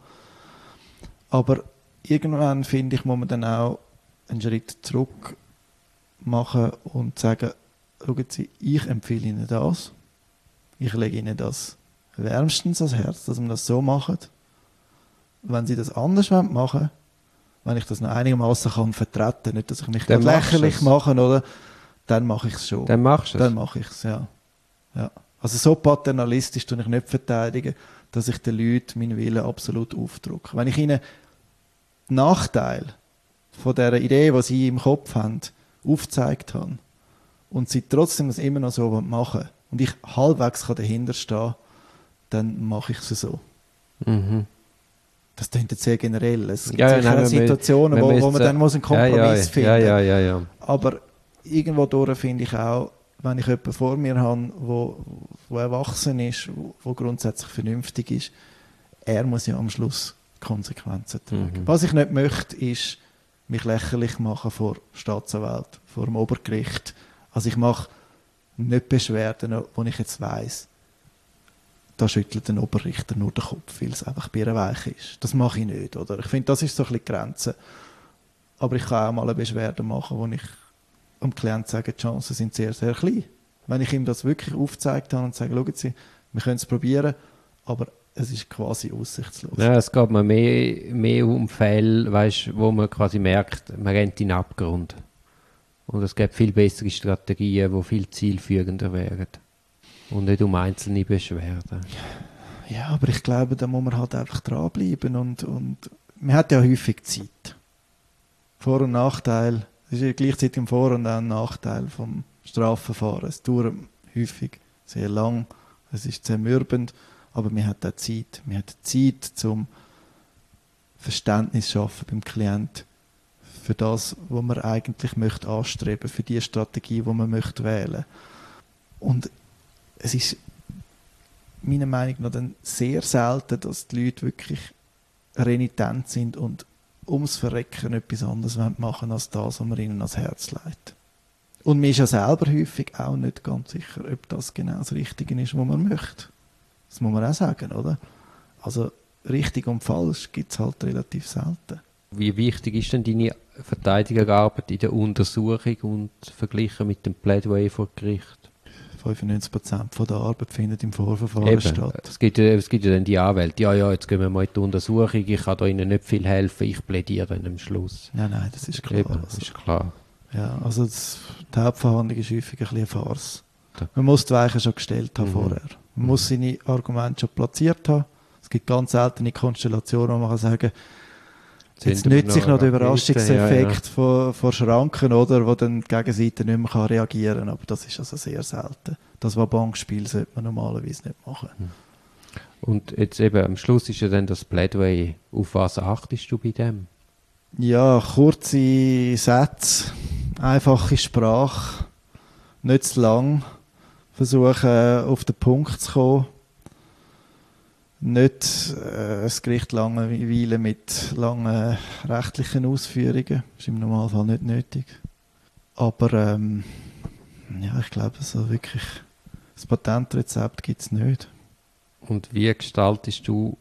Aber irgendwann, finde ich, muss man dann auch einen Schritt zurück machen und sagen, schauen Sie, ich empfehle Ihnen das. Ich lege Ihnen das wärmstens ans Herz, dass wir das so machen. Wenn Sie das anders machen wollen, wenn ich das noch einigermaßen kann vertreten, nicht, dass ich mich Dann gerade machst du lächerlich es. mache, oder? Dann mache ich es schon. Dann machst du es. Dann mache ich es, ja. ja. Also so paternalistisch tue ich nicht verteidigen, dass ich den Leuten meinen Willen absolut aufdrücke. Wenn ich ihnen den Nachteil von dieser Idee, die sie im Kopf haben, aufgezeigt habe und sie trotzdem das immer noch so machen und ich halbwegs dahinter stehen, dann mache ich es so. Mhm. Das klingt jetzt sehr generell. Es gibt Ja, ja, sicher nein, auch wenn man- Situationen, wenn wo, man wo jetzt, man äh, dann muss einen Kompromiss ja, ja, finden ja, ja, ja, ja. Aber irgendwo durch finde ich auch, wenn ich jemanden vor mir habe, wo, wo erwachsen ist, wo, wo grundsätzlich vernünftig ist, er muss ja am Schluss Konsequenzen tragen. Mhm. Was ich nicht möchte, ist mich lächerlich machen vor Staatsanwalt, vor dem Obergericht. Also ich mache nicht Beschwerden, wo ich jetzt weiss, da schüttelt der Oberrichter nur den Kopf, weil es einfach bierweich ist. Das mache ich nicht, oder? Ich finde, das ist so ein bisschen die Grenze. Aber ich kann auch mal eine Beschwerde machen, wo ich dem Klienten sage, die Chancen sind sehr, sehr klein. Wenn ich ihm das wirklich aufgezeigt habe und sage, schauen Sie, wir können es probieren, aber es ist quasi aussichtslos. Ja, es geht mir mehr, mehr um Fälle, weißt, wo man quasi merkt, man rennt in den Abgrund. Und es gibt viel bessere Strategien, die viel zielführender wären. Und nicht um einzelne Beschwerden. Ja, aber ich glaube, da muss man halt einfach dranbleiben und, und man hat ja häufig Zeit. Vor- und Nachteil, es ist ja gleichzeitig ein Vor- und auch ein Nachteil vom Strafverfahren. Es dauert häufig sehr lang, es ist zermürbend, aber man hat auch Zeit. Man hat Zeit zum Verständnis schaffen beim Klient für das, was man eigentlich möchte anstreben, für die Strategie, die man möchte wählen. Und es ist meiner Meinung nach dann sehr selten, dass die Leute wirklich renitent sind und ums Verrecken etwas anderes machen wollen als das, was man ihnen ans Herz legt. Und man ist ja selber häufig auch nicht ganz sicher, ob das genau das Richtige ist, was man möchte. Das muss man auch sagen, oder? Also richtig und falsch gibt es halt relativ selten. Wie wichtig ist denn deine Verteidigerarbeit in der Untersuchung und verglichen mit dem Plädoyer vor Gericht? fünfundneunzig Prozent von der Arbeit findet im Vorverfahren Eben. statt. Es gibt, ja- es gibt ja dann die Anwälte, ja, ja, jetzt gehen wir mal in die Untersuchung, ich kann da Ihnen nicht viel helfen, ich plädiere dann am Schluss. Nein, nein, das ist klar. Eben, das ist klar. Ja, also das, die Hauptverhandlung ist häufig ein bisschen eine Farce. Da. Man muss die Weichen schon gestellt haben Mhm. vorher. Man muss seine Argumente schon platziert haben. Es gibt ganz seltene Konstellationen, wo man kann sagen, jetzt Sind wir nützt sich noch der noch Überraschungseffekt ja, ja. Von, von Schranken, oder, wo dann die Gegenseite nicht mehr kann reagieren kann. Aber das ist also sehr selten. Das Bankspiel sollte man normalerweise nicht machen. Und jetzt eben, am Schluss ist ja dann das Plädoyer. Auf was achtest du bei dem? Ja, kurze Sätze, einfache Sprache, nicht zu lang, versuchen auf den Punkt zu kommen, nicht äh, das Gericht langweilen mit langen rechtlichen Ausführungen, ist im Normalfall nicht nötig. Aber ähm, ja, ich glaube, so wirklich das Patentrezept gibt es nicht. Und wie gestaltest du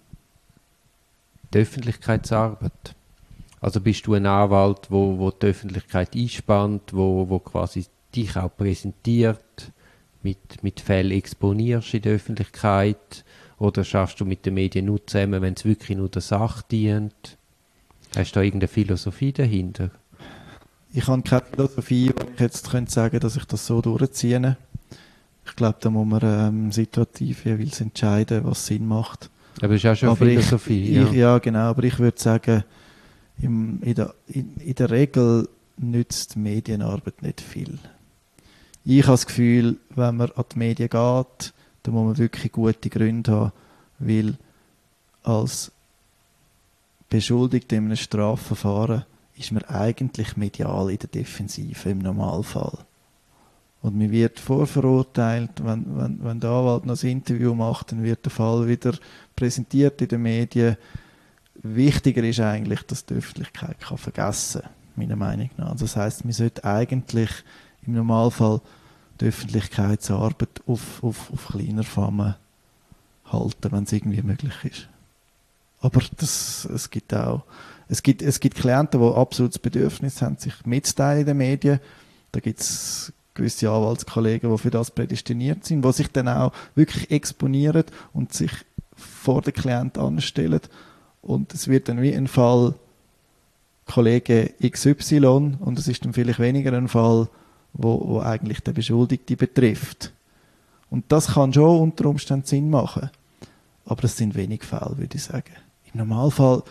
die Öffentlichkeitsarbeit? Also bist du ein Anwalt, wo, wo die Öffentlichkeit einspannt, wo, wo quasi dich auch präsentiert, mit, mit Fällen exponierst in der Öffentlichkeit? Oder schaffst du mit den Medien nur zusammen, wenn es wirklich nur der Sache dient? Hast du da irgendeine Philosophie dahinter? Ich habe keine Philosophie, wo ich jetzt könnte sagen, dass ich das so durchziehe. Ich glaube, da muss man ähm, situativ jeweils entscheiden, was Sinn macht. Aber das ist auch schon eine Aber Philosophie. ich, ja. ich, ja, genau. Aber ich würde sagen, im, in, der, in, in der Regel nützt Medienarbeit nicht viel. Ich habe das Gefühl, wenn man an die Medien geht, dann muss man wirklich gute Gründe haben, weil als Beschuldigter in einem Strafverfahren ist man eigentlich medial in der Defensive im Normalfall. Und man wird vorverurteilt, wenn, wenn, wenn der Anwalt noch ein Interview macht, dann wird der Fall wieder präsentiert in den Medien. Wichtiger ist eigentlich, dass die Öffentlichkeit kann vergessen kann, meiner Meinung nach. Also das heisst, man sollte eigentlich im Normalfall die Öffentlichkeitsarbeit auf, auf, auf kleiner Flamme halten, wenn es irgendwie möglich ist. Aber das, es gibt auch es gibt, es gibt Klienten, die absolut das Bedürfnis haben, sich mitzuteilen in den Medien. Da gibt es gewisse Anwaltskollegen, die für das prädestiniert sind, die sich dann auch wirklich exponieren und sich vor den Klienten anstellen. Und es wird dann wie ein Fall Kollege X Y und es ist dann vielleicht weniger ein Fall, wo, wo eigentlich der Beschuldigte betrifft. Und das kann schon unter Umständen Sinn machen. Aber es sind wenig Fälle, würde ich sagen. Im Normalfall,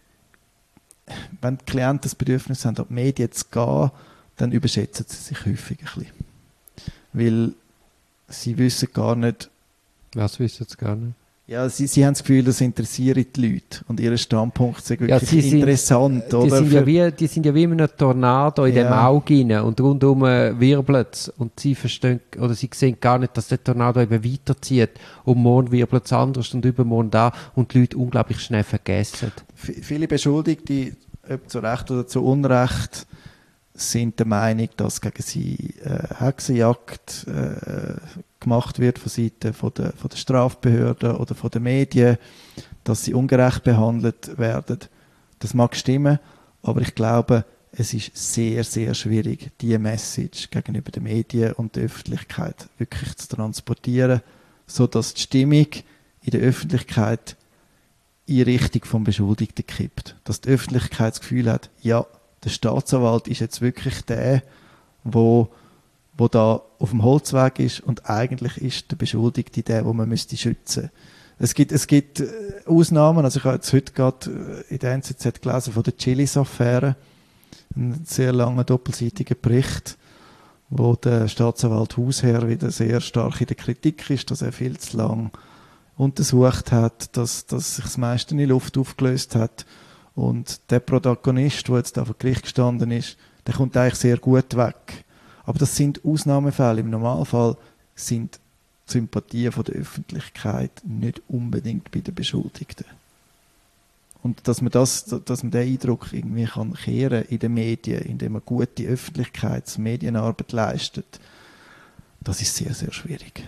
wenn die Klienten das Bedürfnis haben, an die Medien zu gehen, dann überschätzen sie sich häufig ein bisschen. Weil sie wissen gar nicht... Was wissen sie gar nicht? Ja, sie, sie haben das Gefühl, das interessiert die Leute und ihr Standpunkt ist wirklich Ja, sie sind- interessant. Die oder? sind, ja wie, die sind ja wie in einem Tornado in Ja. dem Auge rein und rundum wirbelt es und sie verstehen, oder sie sehen gar nicht, dass der Tornado eben weiterzieht und morgen wirbelt es anders und übermorgen da und die Leute unglaublich schnell vergessen. V- Viele Beschuldigte, ob zu Recht oder zu Unrecht, sind der Meinung, dass gegen sie äh, Hexenjagd äh, gemacht wird von Seiten von der, von der Strafbehörden oder von den Medien, dass sie ungerecht behandelt werden. Das mag stimmen, aber ich glaube, es ist sehr, sehr schwierig, diese Message gegenüber den Medien und der Öffentlichkeit wirklich zu transportieren, sodass die Stimmung in der Öffentlichkeit in Richtung vom Beschuldigten kippt. Dass die Öffentlichkeit das Gefühl hat, ja, der Staatsanwalt ist jetzt wirklich der, wo, wo da auf dem Holzweg ist und eigentlich ist der Beschuldigte der, wo man müsste schützen. Es gibt, es gibt äh, Ausnahmen, also ich habe jetzt heute gerade in der N Z Z gelesen von der Chilis-Affäre, einen sehr langen doppelseitigen Bericht, wo der Staatsanwalt Hausherr wieder sehr stark in der Kritik ist, dass er viel zu lang untersucht hat, dass, dass sich das meiste in die Luft aufgelöst hat. Und der Protagonist, der jetzt da vor Gericht gestanden ist, der kommt eigentlich sehr gut weg. Aber das sind Ausnahmefälle. Im Normalfall sind die Sympathien von der Öffentlichkeit nicht unbedingt bei den Beschuldigten. Und dass man, das, dass man den Eindruck irgendwie kann kehren in den Medien, indem man gute Öffentlichkeits- und Medienarbeit leistet, das ist sehr, sehr schwierig.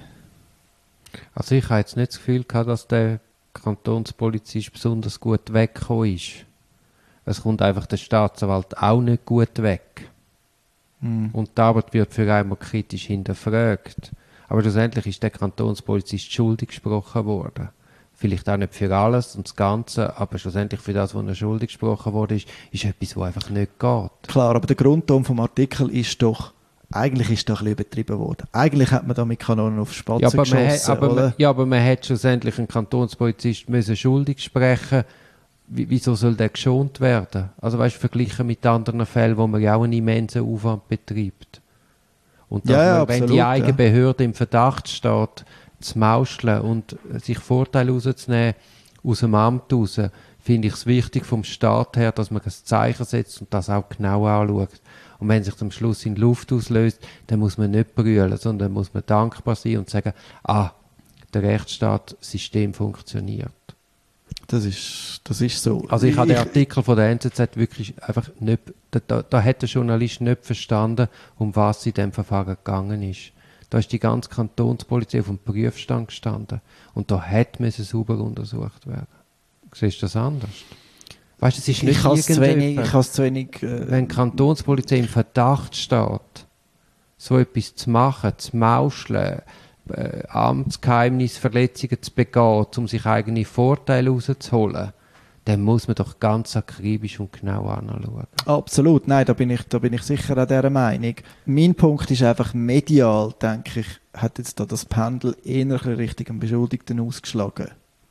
Also ich habe jetzt nicht das Gefühl gehabt, dass der Kantonspolizist besonders gut weggekommen ist. Es kommt einfach der Staatsanwalt auch nicht gut weg. Mm. Und die Arbeit wird für einmal kritisch hinterfragt. Aber schlussendlich ist der Kantonspolizist schuldig gesprochen worden. Vielleicht auch nicht für alles und das Ganze, aber schlussendlich für das, was er schuldig gesprochen wurde, ist, ist etwas, was einfach nicht geht. Klar, aber der Grundton vom Artikel ist doch, eigentlich ist da ein bisschen übertrieben worden. Eigentlich hat man da mit Kanonen auf Spatzen ja, aber geschossen, man, aber oder? Man, ja, aber man hätte schlussendlich einen Kantonspolizist müssen schuldig sprechen. Wie, wieso soll der geschont werden? Also weißt du, verglichen mit anderen Fällen, wo man ja auch einen immensen Aufwand betreibt. Und ja, ja, man, wenn absolut, die eigene ja. Behörde im Verdacht steht, zu mauscheln und sich Vorteile rauszunehmen aus dem Amt raus, finde ich es wichtig vom Staat her, dass man ein Zeichen setzt und das auch genau anschaut. Und wenn sich am Schluss in Luft auslöst, dann muss man nicht brüllen, sondern muss man dankbar sein und sagen, ah, der Rechtsstaatssystem funktioniert. Das ist, das ist so. Also ich habe den Artikel von der N Z Z wirklich einfach nicht, da, da, da hat der Journalist nicht verstanden, um was es in diesem Verfahren gegangen ist. Da ist die ganze Kantonspolizei auf dem Prüfstand gestanden und da hätte müssen sauber untersucht werden. Siehst du das anders? Weißt du, es ist nicht ich has zu wenig, ich has zu wenig äh, wenn die Kantonspolizei im Verdacht steht, so etwas zu machen, zu mauscheln, äh, Amtsgeheimnisverletzungen zu begehen, um sich eigene Vorteile rauszuholen, dann muss man doch ganz akribisch und genau anschauen. Absolut, nein, da bin ich, da bin ich sicher an dieser Meinung. Mein Punkt ist einfach, medial, denke ich, hat jetzt da das Pendel eher Richtung einen Beschuldigten ausgeschlagen.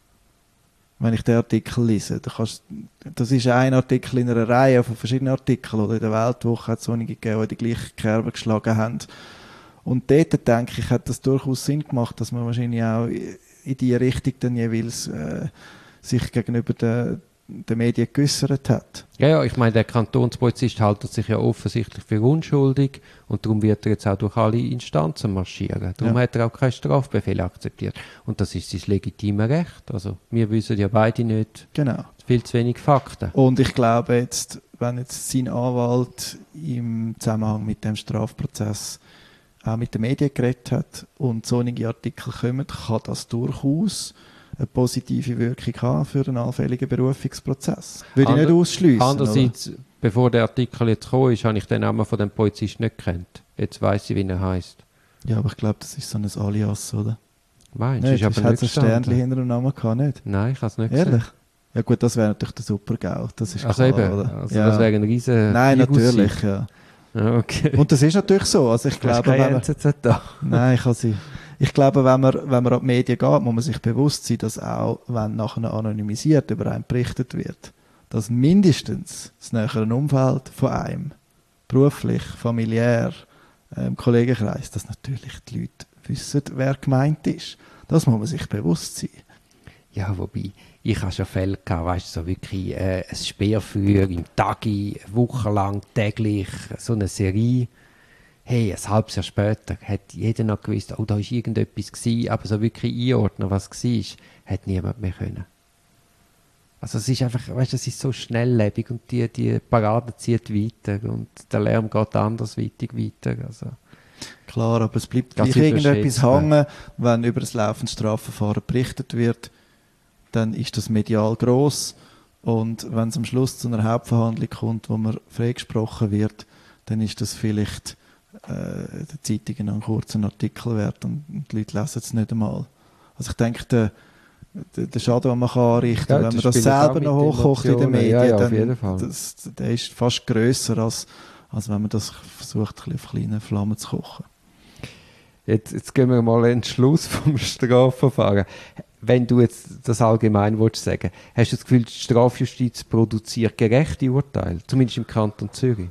Wenn ich den Artikel lese, da kannst, das ist ein Artikel in einer Reihe von verschiedenen Artikeln, oder in der Weltwoche hat es einige gegeben, die die gleiche Kerbe geschlagen haben. Und dort, denke ich, hat das durchaus Sinn gemacht, dass man wahrscheinlich auch in die Richtung dann jeweils äh, sich gegenüber den, den Medien geäussert hat. Ja, ja, ich meine, der Kantonspolizist hält sich ja offensichtlich für unschuldig und darum wird er jetzt auch durch alle Instanzen marschieren. Darum ja. hat er auch keinen Strafbefehl akzeptiert. Und das ist sein legitimes Recht. Also wir wissen ja beide nicht, genau. Viel zu wenig Fakten. Und ich glaube jetzt, wenn jetzt sein Anwalt im Zusammenhang mit dem Strafprozess auch mit den Medien geredet hat und so einige Artikel kommen, kann das durchaus eine positive Wirkung haben für einen allfälligen Berufungsprozess. Würde Ander, ich nicht ausschliessen. Andererseits, oder? Bevor der Artikel jetzt gekommen ist, habe ich den Namen von dem Polizisten nicht gekannt. Jetzt weiss ich, wie er heisst. Ja, aber ich glaube, das ist so ein Alias, oder? Meinst du? Nicht, ist aber nicht ein Sternchen hinter dem Namen gehabt, nicht? Nein, ich habe es nicht Ehrlich? gesehen. Ja gut, das wäre natürlich der Super-GAU. Das ist also klar, eben, oder? Also ja. das wäre ein riesen Nein, natürlich, ja. Okay. Und das ist natürlich so. Also ich glaube, wenn man, da. Nein, ich kann sie. Ich glaube, wenn man, wenn man an die Medien geht, muss man sich bewusst sein, dass auch, wenn nachher anonymisiert über einen berichtet wird, dass mindestens das nähere Umfeld von einem, beruflich, familiär, im Kollegenkreis, dass natürlich die Leute wissen, wer gemeint ist. Das muss man sich bewusst sein. Ja, wobei, ich habe schon Fälle gehabt, weißt du, so wirklich äh, ein Speerfeuer im Tagi, wochenlang, täglich, so eine Serie. Hey, ein halbes Jahr später hat jeder noch gewusst, oh, da war irgendetwas gewesen, aber so wirklich einordnen, was es war, hat niemand mehr können. Also es ist einfach, weißt du, es ist so schnelllebig und die, die Parade zieht weiter und der Lärm geht andersweitig weiter, also. Klar, aber es bleibt gleich irgendetwas hängen, wenn über das laufende Strafverfahren berichtet wird, dann ist das medial gross und wenn es am Schluss zu einer Hauptverhandlung kommt, wo man freigesprochen wird, dann ist das vielleicht äh, der Zeitung einen kurzen Artikel wert und die Leute lesen es nicht einmal. Also ich denke, der, der, der Schaden, den man kann anrichten kann, ja, wenn man das selber noch hochkocht in den Medien, ja, ja, dann das, der ist fast grösser, als, als wenn man das versucht, ein bisschen auf kleine Flammen zu kochen. Jetzt, jetzt gehen wir mal in den Schluss vom Strafverfahren. Wenn du jetzt das allgemein willst sagen, hast du das Gefühl, die Strafjustiz produziert gerechte Urteile, zumindest im Kanton Zürich?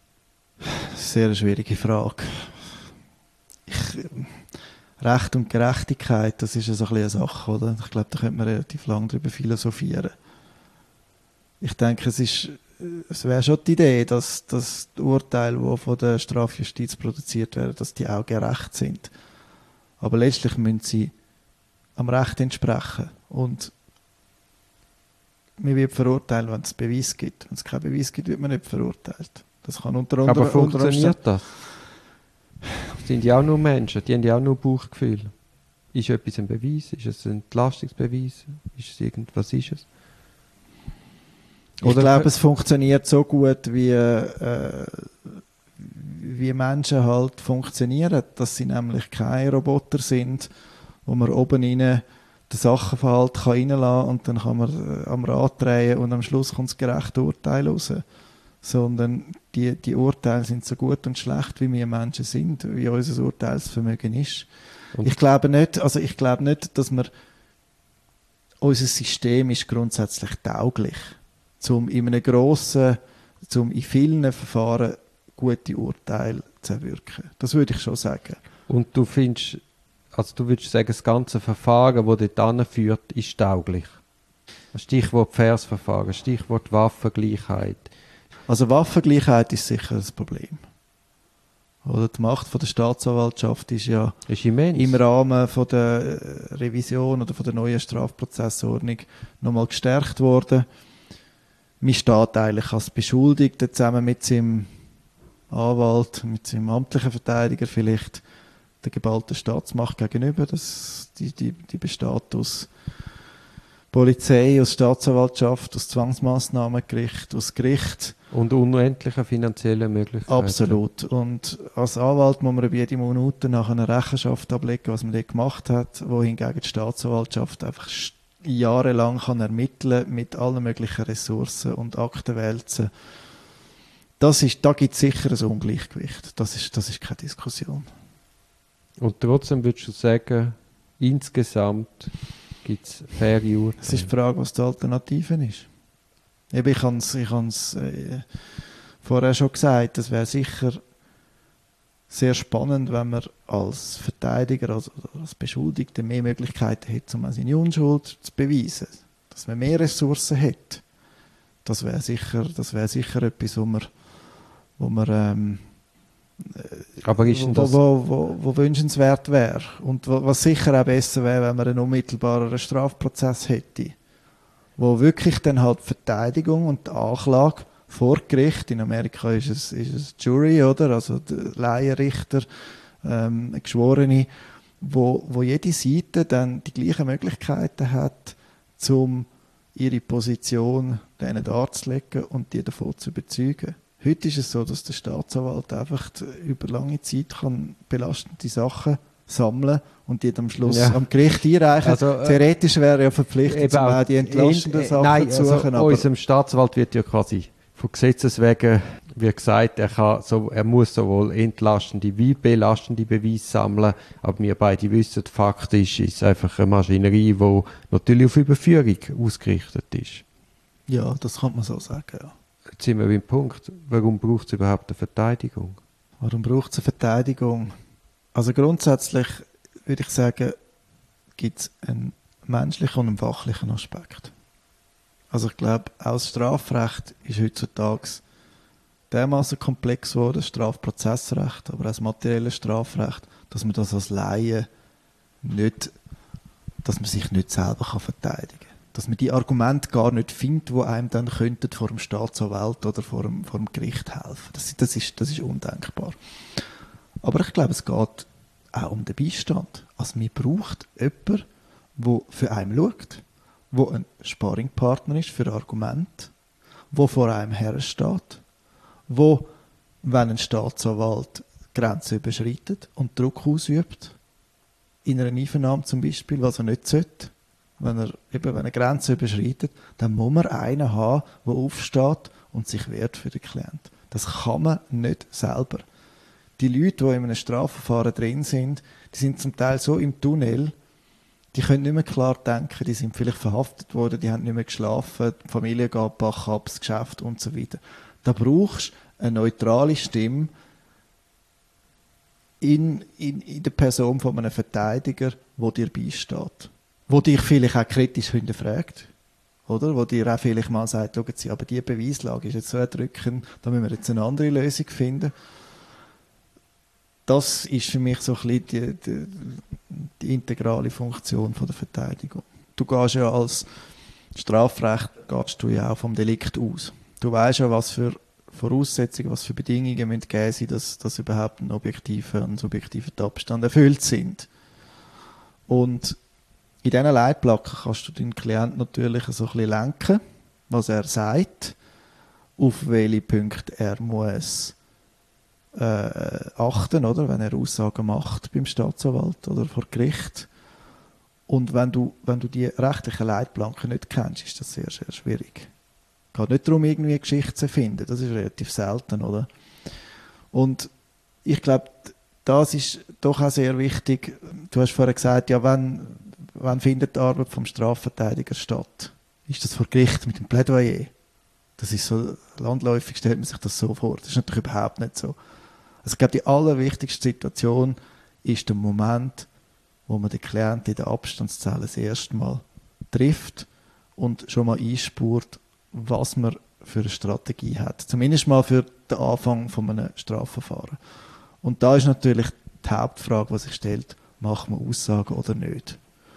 Sehr eine schwierige Frage. Ich, Recht und Gerechtigkeit, das ist ja so ein bisschen eine Sache, oder? Ich glaube, da könnte man relativ lange darüber philosophieren. Ich denke, es ist, es wäre schon die Idee, dass, dass die Urteile, die von der Strafjustiz produziert werden, dass die auch gerecht sind. Aber letztlich müssen sie am Recht entsprechen. Und man wird verurteilt, wenn es Beweis gibt. Wenn es keinen Beweis gibt, wird man nicht verurteilt. Das kann unter Aber unter, funktioniert unter das? Sind ja auch nur Menschen, die haben ja auch nur Bauchgefühl. Ist etwas ein Beweis? Ist es ein Entlastungsbeweis? Ist es irgendwas? Ist es? Ich glaube, es funktioniert so gut, wie, äh, wie Menschen halt funktionieren, dass sie nämlich keine Roboter sind, wo man oben rein den Sachenverhalt kann reinlassen kann und dann kann man am Rad drehen und am Schluss kommt das gerechte Urteil raus. Sondern die, die Urteile sind so gut und schlecht, wie wir Menschen sind, wie unser Urteilsvermögen ist. Und ich glaube nicht, also ich glaube nicht, dass wir, unser System ist grundsätzlich tauglich, um in einem grossen, um in vielen Verfahren gute Urteile zu erwirken. Das würde ich schon sagen. Und du findest, also du würdest sagen, das ganze Verfahren, das dort anführt, ist tauglich? Stichwort Versverfahren, Stichwort Waffengleichheit. Also Waffengleichheit ist sicher das Problem. Oder die Macht von der Staatsanwaltschaft ist ja ist immens. Im Rahmen von der Revision oder von der neuen Strafprozessordnung nochmal gestärkt worden. Man steht eigentlich als Beschuldigter zusammen mit seinem Anwalt, mit seinem amtlichen Verteidiger vielleicht der geballten Staatsmacht gegenüber. Das, die, die, die besteht aus Polizei, aus Staatsanwaltschaft, aus Zwangsmaßnahmengericht, aus Gericht. Und unendliche finanzielle Möglichkeiten. Absolut. Und als Anwalt muss man über jede Minute nach einer Rechenschaft ablegen, was man dort gemacht hat, wohingegen die Staatsanwaltschaft einfach jahrelang kann ermitteln mit allen möglichen Ressourcen und Akten wälzen. Das ist, da gibt es sicher ein Ungleichgewicht. Das ist, das ist keine Diskussion. Und trotzdem würdest du sagen, insgesamt gibt es faire Urteile? Es ist die Frage, was die Alternative ist. Eben, ich habe es ich äh, vorher schon gesagt, es wäre sicher sehr spannend, wenn man als Verteidiger, als, als Beschuldigter mehr Möglichkeiten hätte, um seine Unschuld zu beweisen. Dass man mehr Ressourcen hat. Das wäre sicher, das wäre sicher etwas, wo man, wo man ähm, Aber ist denn das wo, wo, wo, wo wünschenswert wäre. Und wo, was sicher auch besser wäre, wenn man einen unmittelbaren Strafprozess hätte. Wo wirklich dann halt die Verteidigung und die Anklage vor Gericht, in Amerika ist es, ist es Jury, oder? Also der Laienrichter, ähm, Geschworene, wo, wo jede Seite dann die gleichen Möglichkeiten hat, um ihre Position denen darzulegen und die davon zu überzeugen. Heute ist es so, dass der Staatsanwalt einfach über lange Zeit kann belastende Sachen sammeln und die dann am Schluss ja. am Gericht einreichen. Also, äh, Theoretisch wäre er ja verpflichtet, um auch die entlastenden Sachen nein, zu suchen. Also, unserem Staatsanwalt wird ja quasi von Gesetzes wegen, wie gesagt, er, kann so, er muss sowohl entlastende wie belastende Beweise sammeln, aber wir beide wissen, faktisch ist es einfach eine Maschinerie, die natürlich auf Überführung ausgerichtet ist. Ja, das kann man so sagen, ja. Jetzt sind wir beim Punkt, warum braucht es überhaupt eine Verteidigung? Warum braucht es eine Verteidigung? Also grundsätzlich würde ich sagen, gibt es einen menschlichen und einen fachlichen Aspekt. Also ich glaube, auch das Strafrecht ist heutzutage dermaßen komplex geworden, das Strafprozessrecht, aber auch das materielle Strafrecht, dass man das als Laie nicht, dass man sich nicht selber kann verteidigen kann. Dass man die Argumente gar nicht findet, die einem dann könnten vor dem Staatsanwalt oder vor dem, vor dem Gericht helfen. Das, das, ist, das ist undenkbar. Aber ich glaube, es geht auch um den Beistand. Also man braucht jemanden, der für einen schaut, der ein Sparringpartner ist für Argumente, der vor einem hersteht, wo, wenn ein Staatsanwalt Grenzen überschreitet und Druck ausübt, in einer Einvernahme zum Beispiel, was er nicht sollte, wenn er eben wenn er Grenzen überschreitet, dann muss man einen haben, der aufsteht und sich wehrt für den Klienten. Das kann man nicht selber. Die Leute, die in einem Strafverfahren drin sind, die sind zum Teil so im Tunnel, die können nicht mehr klar denken, die sind vielleicht verhaftet worden, die haben nicht mehr geschlafen, die Familie geht bach ab, das Geschäft und so weiter. Da brauchst du eine neutrale Stimme in, in, in der Person von einem Verteidiger, der dir beisteht. Wo dich vielleicht auch kritisch hinterfragt, oder? Wo dir auch vielleicht mal sagt, schauen Sie, aber die Beweislage ist jetzt so erdrückend, da müssen wir jetzt eine andere Lösung finden. Das ist für mich so ein bisschen die, die, die integrale Funktion von der Verteidigung. Du gehst ja als, Strafrecht gehst du ja auch vom Delikt aus. Du weißt ja, was für Voraussetzungen, was für Bedingungen müssen gegeben sein, dass, dass überhaupt ein objektiver und subjektiver Tatbestand erfüllt sind. Und in diesen Leitplanken kannst du deinen Klienten natürlich so ein bisschen lenken, was er sagt, auf welche Punkte er muss äh, achten, oder, wenn er Aussagen macht beim Staatsanwalt oder vor Gericht. Und wenn du, wenn du die rechtlichen Leitplanken nicht kennst, ist das sehr, sehr schwierig. Es geht nicht darum, irgendwie eine Geschichte zu finden. Das ist relativ selten, oder? Und ich glaube, das ist doch auch sehr wichtig. Du hast vorher gesagt, ja, wann, wann findet die Arbeit vom Strafverteidiger statt? Ist das vor Gericht mit dem Plädoyer? Das ist so, landläufig stellt man sich das so vor. Das ist natürlich überhaupt nicht so. Also ich glaube, die allerwichtigste Situation ist der Moment, wo man den Klienten in der Abstandszelle das erste Mal trifft und schon mal einspürt, was man für eine Strategie hat. Zumindest mal für den Anfang von einem Strafverfahren. Und da ist natürlich die Hauptfrage, die sich stellt, macht man Aussagen oder nicht?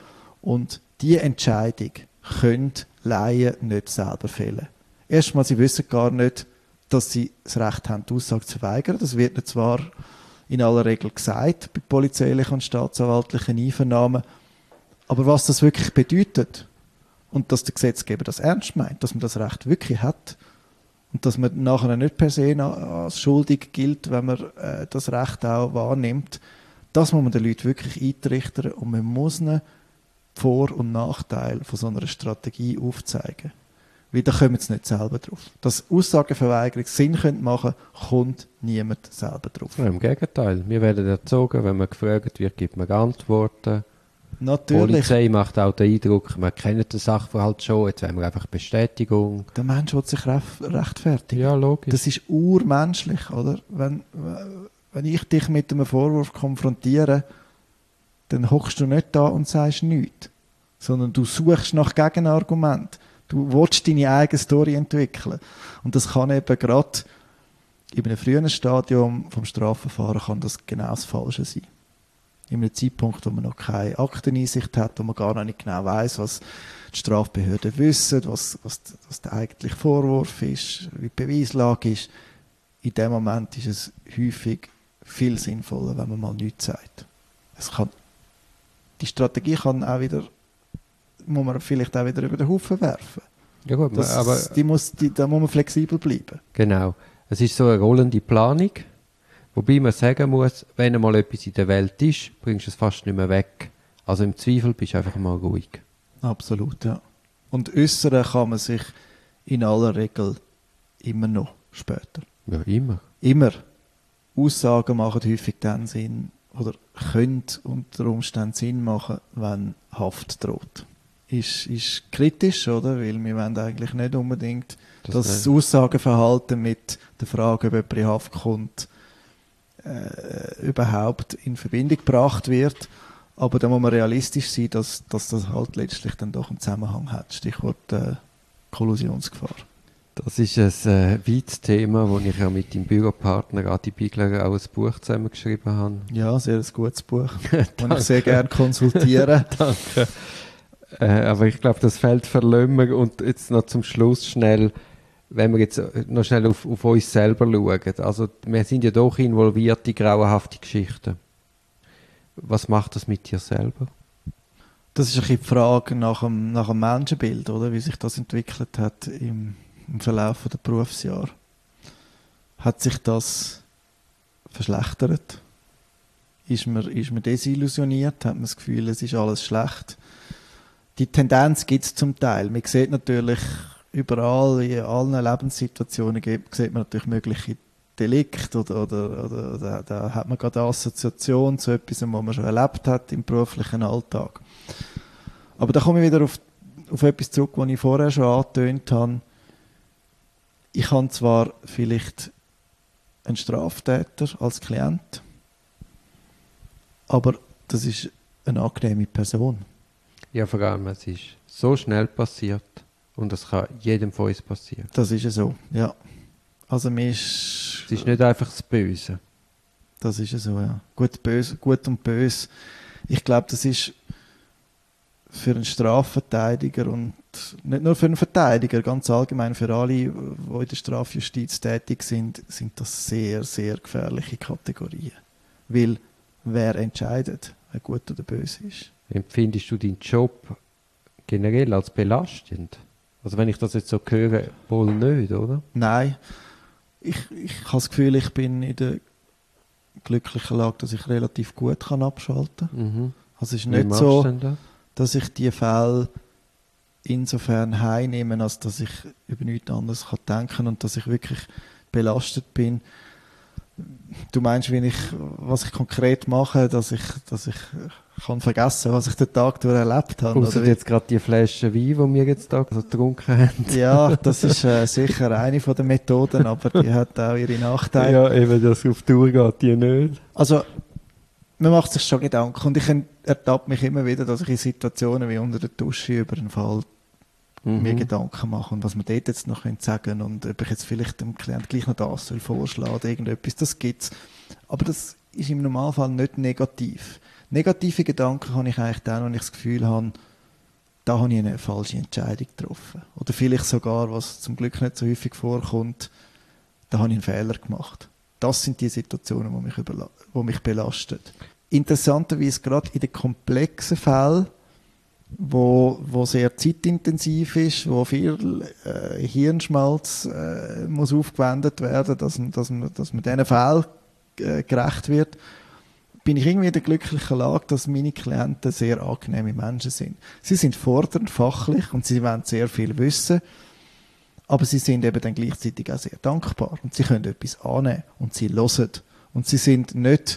Und diese Entscheidung können Laien nicht selber fällen. Erstmal, sie wissen gar nicht, dass sie das Recht haben, die Aussage zu verweigern. Das wird ihnen zwar in aller Regel gesagt, bei polizeilichen und staatsanwaltlichen Einvernahmen. Aber was das wirklich bedeutet und dass der Gesetzgeber das ernst meint, dass man das Recht wirklich hat und dass man nachher nicht per se als schuldig gilt, wenn man äh, das Recht auch wahrnimmt, das muss man den Leuten wirklich eintrichtern und man muss ihnen Vor- und Nachteile von so einer Strategie aufzeigen. Weil da kommen sie nicht selber drauf. Dass Aussagenverweigerung Sinn machen könnte, kommt niemand selber drauf. Ja, im Gegenteil. Wir werden erzogen, wenn man gefragt wird, gibt man Antworten. Natürlich. Die Polizei macht auch den Eindruck, man kennt den Sachverhalt schon, jetzt wollen wir einfach Bestätigung. Der Mensch will sich rechtfertigen. Ja, logisch. Das ist urmenschlich, oder? Wenn, wenn ich dich mit einem Vorwurf konfrontiere, dann hockst du nicht da und sagst nichts, sondern du suchst nach Gegenargumenten. Du willst deine eigene Story entwickeln. Und das kann eben gerade in einem frühen Stadium vom Strafverfahren kann das genau das Falsche sein. In einem Zeitpunkt, wo man noch keine Akteneinsicht hat, wo man gar noch nicht genau weiss, was die Strafbehörden wissen, was, was, was der eigentliche Vorwurf ist, wie die Beweislage ist. In dem Moment ist es häufig viel sinnvoller, wenn man mal nichts sagt. Es kann, die Strategie kann auch wieder muss man vielleicht auch wieder über den Haufen werfen. Ja gut, das, aber die muss, die, da muss man flexibel bleiben. Genau. Es ist so eine rollende Planung, wobei man sagen muss, wenn einmal etwas in der Welt ist, bringst du es fast nicht mehr weg. Also im Zweifel bist du einfach mal ruhig. Absolut, ja. Und äußern kann man sich in aller Regel immer noch später. Ja, immer. Immer. Aussagen machen häufig dann Sinn oder können unter Umständen Sinn machen, wenn Haft droht. Ist, ist kritisch, oder? Weil wir wollen eigentlich nicht unbedingt, das dass das Aussageverhalten mit der Frage, ob jemand in Haft kommt, äh, überhaupt in Verbindung gebracht wird. Aber da muss man realistisch sein, dass, dass das halt letztlich dann doch einen Zusammenhang hat. Stichwort äh, Kollusionsgefahr. Das ist ein äh, weites Thema, wo ich ja mit dem Büropartner Adi Bigler auch ein Buch zusammengeschrieben habe. Ja, sehr ein gutes Buch, das ich sehr gerne konsultiere. Danke. Äh, aber ich glaube, das Feld verlassen wir. Und jetzt noch zum Schluss schnell, wenn wir jetzt noch schnell auf, auf uns selber schauen. Also wir sind ja doch involviert in grauenhafte Geschichten. Was macht das mit dir selber? Das ist ein bisschen die Frage nach dem, nach dem Menschenbild, oder? Wie sich das entwickelt hat im, im Verlauf der Berufsjahre. Hat sich das verschlechtert? Ist man, ist man desillusioniert? Hat man das Gefühl, es ist alles schlecht? Die Tendenz gibt es zum Teil. Man sieht natürlich überall, in allen Lebenssituationen sieht man natürlich mögliche Delikte oder, oder, oder, oder da hat man gerade eine Assoziation zu etwas, was man schon erlebt hat im beruflichen Alltag. Aber da komme ich wieder auf, auf etwas zurück, was ich vorher schon angetönt habe. Ich habe zwar vielleicht einen Straftäter als Klient, aber das ist eine angenehme Person. Ja, vor allem, es ist so schnell passiert und es kann jedem von uns passieren. Das ist ja so, ja. Also mir ist... Es ist nicht einfach das Böse. Das ist ja so, ja. Gut, böse, gut und böse. Ich glaube, das ist für einen Strafverteidiger und nicht nur für einen Verteidiger, ganz allgemein für alle, die in der Strafjustiz tätig sind, sind das sehr, sehr gefährliche Kategorien. Weil wer entscheidet, wer gut oder böse ist. Empfindest du deinen Job generell als belastend? Also wenn ich das jetzt so höre, wohl nicht, oder? Nein. Ich, ich habe das Gefühl, ich bin in der glücklichen Lage, dass ich relativ gut kann abschalten kann. Mhm. Also es ist Wie nicht machst so, du denn das? dass ich die Fälle insofern heimnehme, als dass ich über nichts anderes kann denken und dass ich wirklich belastet bin. Du meinst, wie ich, was ich konkret mache, dass ich, dass ich kann vergessen, was ich den Tag durch erlebt habe. Ausser oder? jetzt gerade die Flasche Wein, die wir jetzt da so getrunken haben. Ja, das ist äh, sicher eine von den Methoden, aber die hat auch ihre Nachteile. Ja, eben, dass auf Tour geht, die nicht. Also, man macht sich schon Gedanken und ich ertappe mich immer wieder, dass ich in Situationen wie unter der Dusche über einen Fall Mhm. mir Gedanken mache und was man dort jetzt noch sagen können und ob ich jetzt vielleicht dem Klienten gleich noch das soll vorschlagen oder irgendetwas, das gibt's. Aber das ist im Normalfall nicht negativ. Negative Gedanken habe ich eigentlich dann, wenn ich das Gefühl habe, da habe ich eine falsche Entscheidung getroffen. Oder vielleicht sogar, was zum Glück nicht so häufig vorkommt, da habe ich einen Fehler gemacht. Das sind die Situationen, die mich, überla- die mich belasten. Interessanterweise gerade in den komplexen Fällen, wo, wo sehr zeitintensiv ist, wo viel äh, Hirnschmalz äh, muss aufgewendet werden, dass, dass, man, dass man diesen Fällen äh, gerecht wird, bin ich irgendwie in der glücklichen Lage, dass meine Klienten sehr angenehme Menschen sind. Sie sind fordernd, fachlich und sie wollen sehr viel wissen, aber sie sind eben dann gleichzeitig auch sehr dankbar und sie können etwas annehmen und sie hören und sie sind nicht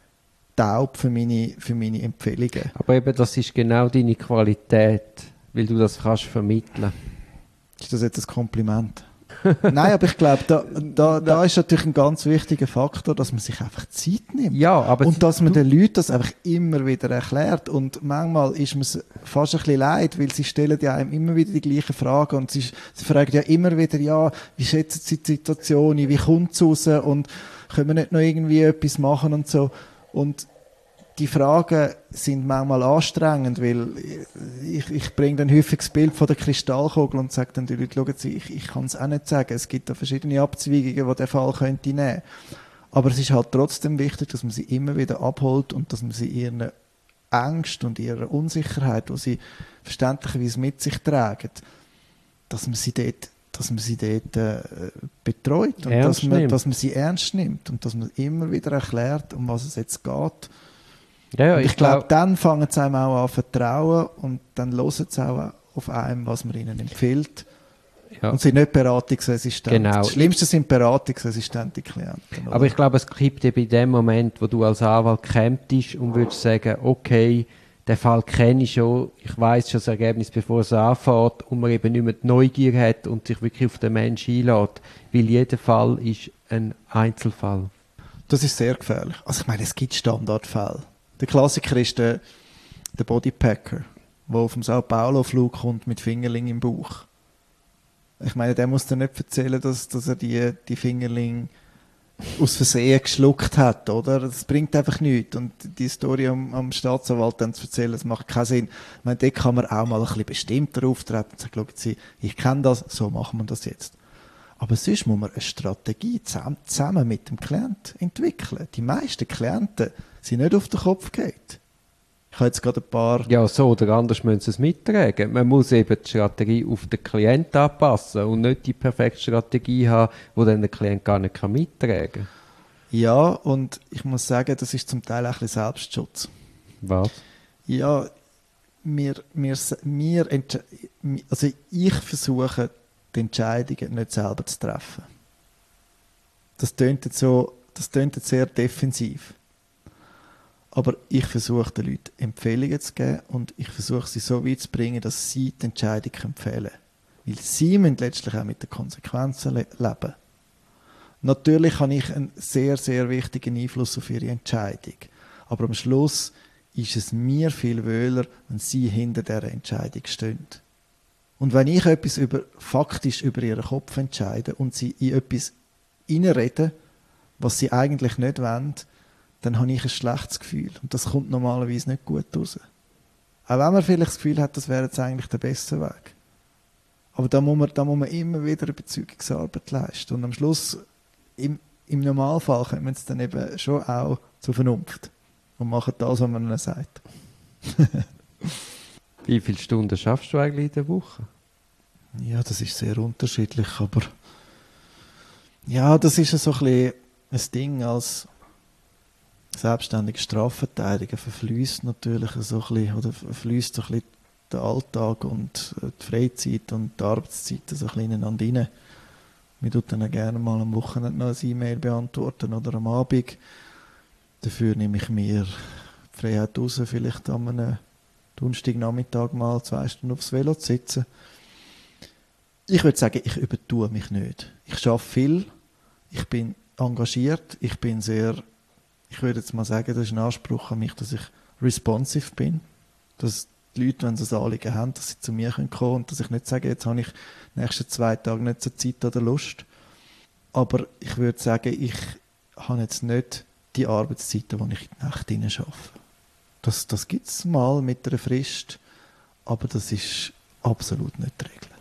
taub für meine, für meine Empfehlungen. Aber eben, das ist genau deine Qualität, weil du das kannst vermitteln. Ist das jetzt ein Kompliment? Nein, aber ich glaube, da, da, da ist natürlich ein ganz wichtiger Faktor, dass man sich einfach Zeit nimmt. Ja, aber und dass man den Leuten das einfach immer wieder erklärt. Und manchmal ist mir es fast ein bisschen leid, weil sie stellen ja einem immer wieder die gleichen Fragen und sie, sie fragen ja immer wieder, ja, wie schätzen sie die Situation ein, wie kommt es raus und können wir nicht noch irgendwie etwas machen und so. Und die Fragen sind manchmal anstrengend, weil ich, ich bringe dann häufig das Bild von der Kristallkugel und sage dann die Leute, schauen Sie, ich, ich kann es auch nicht sagen. Es gibt da verschiedene Abzweigungen, die der Fall könnte nehmen. Aber es ist halt trotzdem wichtig, dass man sie immer wieder abholt und dass man sie ihren Ängsten und ihrer Unsicherheit, die sie verständlicherweise mit sich tragen, dass man sie dort, dass man sie dort äh, betreut und dass man, dass man sie ernst nimmt und dass man immer wieder erklärt, um was es jetzt geht. Ja, ja, und ich, ich glaube, glaub, dann fangen sie einem auch an zu vertrauen und dann hören sie auch auf einem, was man ihnen empfiehlt. Ja. Und sind nicht beratungsresistent. Genau. Das Schlimmste sind beratungsresistente Klienten. Oder? Aber ich glaube, es gibt eben in dem Moment, wo du als Anwalt kämpfst und würdest sagen, okay, den Fall kenne ich schon, ich weiss schon das Ergebnis, bevor es anfängt und man eben nicht mehr die Neugier hat und sich wirklich auf den Menschen einlässt, weil jeder Fall ist ein Einzelfall. Das ist sehr gefährlich. Also ich meine, es gibt Standardfälle. Der Klassiker ist der, der Bodypacker, der auf dem Sao Paulo-Flug kommt mit Fingerling im Bauch. Ich meine, der muss dir nicht erzählen, dass, dass er die, die Fingerling aus Versehen geschluckt hat, oder? Das bringt einfach nichts. Und die Story am, am Staatsanwalt dann zu erzählen, das macht keinen Sinn. Ich meine, dort kann man auch mal ein bisschen bestimmter auftreten und sagen, schauen Sie, ich kenne das, so machen wir das jetzt. Aber sonst muss man eine Strategie zusammen, zusammen mit dem Klienten entwickeln. Die meisten Klienten sind nicht auf den Kopf geht. Ich habe jetzt gerade ein paar... Ja, so oder anders müssen sie es mittragen. Man muss eben die Strategie auf den Klienten anpassen und nicht die perfekte Strategie haben, die dann der Klient gar nicht mittragen kann. Ja, und ich muss sagen, das ist zum Teil auch ein bisschen Selbstschutz. Was? Ja, wir, wir, wir, also ich versuche, die Entscheidungen nicht selber zu treffen. Das tönt jetzt so, das tönt jetzt sehr defensiv. Aber ich versuche den Leuten Empfehlungen zu geben und ich versuche sie so weit zu bringen, dass sie die Entscheidung empfehlen können. Weil sie müssen letztlich auch mit den Konsequenzen le- leben. Natürlich habe ich einen sehr, sehr wichtigen Einfluss auf ihre Entscheidung. Aber am Schluss ist es mir viel wohler, wenn sie hinter dieser Entscheidung stehen. Und wenn ich etwas über, faktisch über ihren Kopf entscheide und sie in etwas hineinreden, was sie eigentlich nicht wollen, dann habe ich ein schlechtes Gefühl. Und das kommt normalerweise nicht gut raus. Auch wenn man vielleicht das Gefühl hat, das wäre jetzt eigentlich der beste Weg. Aber da muss man, da muss man immer wieder Überzeugungsarbeit leisten. Und am Schluss, im, im Normalfall, kommen wir dann eben schon auch zur Vernunft und machen das, was man ihnen sagt. Wie viele Stunden schaffst du eigentlich in der Woche? Ja, das ist sehr unterschiedlich, aber ja, das ist so ein bisschen ein Ding als selbstständiger Strafverteidiger verfließt natürlich so ein bisschen, oder verfließt so ein bisschen der Alltag und die Freizeit und die Arbeitszeit so ein bisschen ineinander rein. Wir tun dann gerne mal am Wochenende noch ein E-Mail beantworten oder am Abend. Dafür nehme ich mir die Freiheit raus, vielleicht an einem Donnerstagnachmittag mal zwei Stunden aufs Velo zu sitzen. Ich würde sagen, ich übertue mich nicht. Ich arbeite viel, ich bin engagiert, ich bin sehr, ich würde jetzt mal sagen, das ist ein Anspruch an mich, dass ich responsive bin, dass die Leute, wenn sie ein Anliegen haben, dass sie zu mir kommen können und dass ich nicht sage, jetzt habe ich die nächsten zwei Tage nicht so Zeit oder Lust. Aber ich würde sagen, ich habe jetzt nicht die Arbeitszeiten, die ich in die Nacht hinein arbeite. Das, das gibt es mal mit einer Frist, aber das ist absolut nicht die Regel.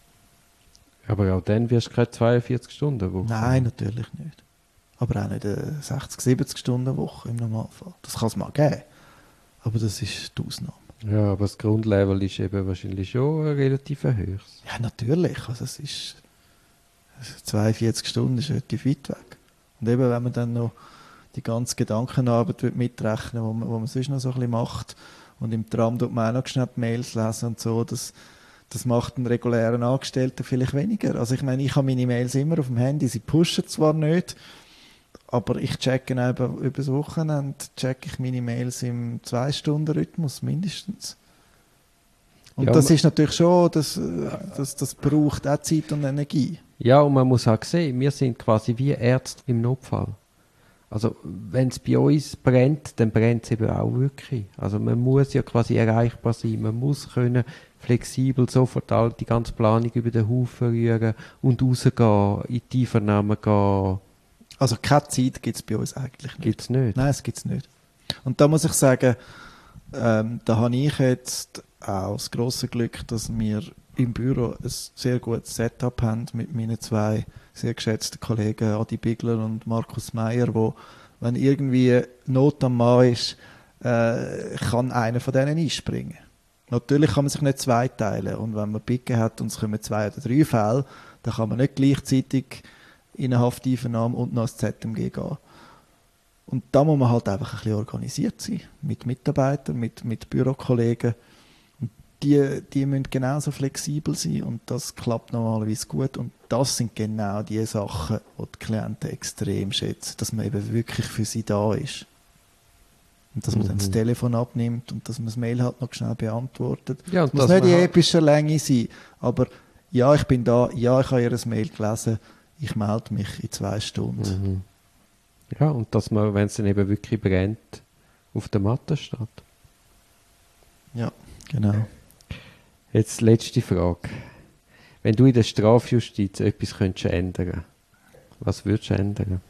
Aber auch dann wirst du keine zweiundvierzig Stunden Woche. Nein, natürlich nicht. Aber auch nicht eine sechzig, siebzig Stunden Woche im Normalfall. Das kann es mal geben, aber das ist die Ausnahme. Ja, aber das Grundlevel ist eben wahrscheinlich schon ein relativ hohes. Ja, natürlich. Also es ist zweiundvierzig Stunden ist relativ weit weg. Und eben, wenn man dann noch die ganze Gedankenarbeit mitrechnen, wo man, wo man sonst noch so ein bisschen macht und im Tram tut man auch noch schnell die Mails lesen und so, das, das macht einen regulären Angestellten vielleicht weniger. Also ich meine, ich habe meine Mails immer auf dem Handy, sie pushen zwar nicht, aber ich checke eben über das Wochenende, checke ich meine Mails im zwei Stunden Rhythmus mindestens. Und ja, das ist natürlich schon, das, das, das braucht auch Zeit und Energie. Ja, und man muss auch sehen, wir sind quasi wie Ärzte im Notfall. Also wenn es bei uns brennt, dann brennt es eben auch wirklich. Also man muss ja quasi erreichbar sein, man muss können flexibel sofort all die ganze Planung über den Haufen rühren und rausgehen, in die Einvernahmen gehen. Also keine Zeit gibt es bei uns eigentlich nicht. Gibt es nicht? Nein, es gibt es nicht. Und da muss ich sagen, ähm, da habe ich jetzt auch das grosse Glück, dass wir im Büro ein sehr gutes Setup haben mit meinen zwei sehr geschätzten Kollegen Adi Bigler und Markus Meyer, wo, wenn irgendwie Not am Mann ist, äh, kann einer von denen einspringen. Natürlich kann man sich nicht zweiteilen und wenn man Picke hat und es kommen zwei oder drei Fälle, dann kann man nicht gleichzeitig in eine Hafteinvernahme und noch ins Z M G gehen. Und da muss man halt einfach ein bisschen organisiert sein, mit Mitarbeitern, mit, mit Bürokollegen. Und die, die müssen genauso flexibel sein und das klappt normalerweise gut. Und das sind genau die Sachen, die die Klienten extrem schätzen, dass man eben wirklich für sie da ist. Und dass man mhm. dann das Telefon abnimmt und dass man das Mail halt noch schnell beantwortet. Ja, es muss nicht in epischer Länge sein, aber ja, ich bin da, ja, ich habe ihr Mail gelesen, ich melde mich in zwei Stunden. Mhm. Ja, und dass man, wenn es dann eben wirklich brennt, auf der Matte steht. Ja, genau. Jetzt letzte Frage. Wenn du in der Strafjustiz etwas könntest ändern, was würdest du ändern?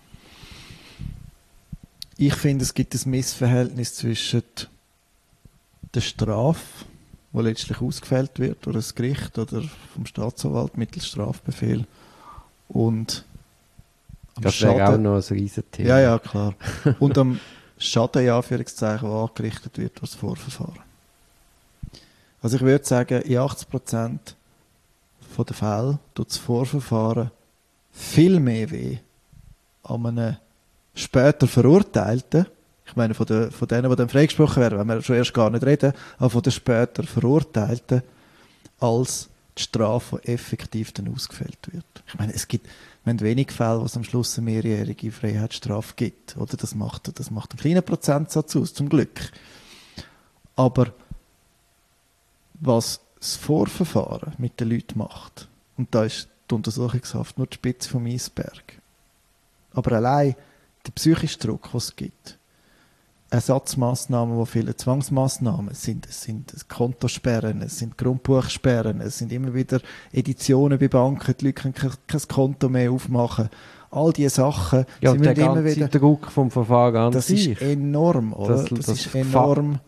Ich finde, es gibt ein Missverhältnis zwischen der Strafe, die letztlich ausgefällt wird durch das Gericht oder vom Staatsanwalt mittels Strafbefehl, und am das wäre Schaden, auch noch ein Riesenthema. Ja, ja, klar. Und am Schaden, in Anführungszeichen, der angerichtet wird durch das Vorverfahren. Also ich würde sagen, in achtzig Prozent der Fälle tut das Vorverfahren viel mehr weh an einem später Verurteilten. Ich meine, von, der, von denen, die dann freigesprochen werden, wenn wir schon erst gar nicht reden, aber von den später Verurteilten, als die Strafe, die effektiv dann ausgefällt wird. Ich meine, es gibt wir haben wenig Fälle, wo es am Schluss eine mehrjährige Freiheitsstrafe gibt. Oder? Das macht, das macht einen kleinen Prozentsatz aus, zum Glück. Aber was das Vorverfahren mit den Leuten macht, und da ist die Untersuchungshaft nur die Spitze vom Eisberg. Aber allein der psychische Druck, den es gibt, Ersatzmaßnahmen, wo viele Zwangsmaßnahmen sind, es sind Kontosperren, es sind Grundbuchsperren, es sind immer wieder Editionen bei Banken, die Leute können kein, kein Konto mehr aufmachen. All diese Sachen. Ja, sie der immer ganze wieder, Druck vom Verfahren an das sich. ist enorm, oder? Das, das, das ist enorm.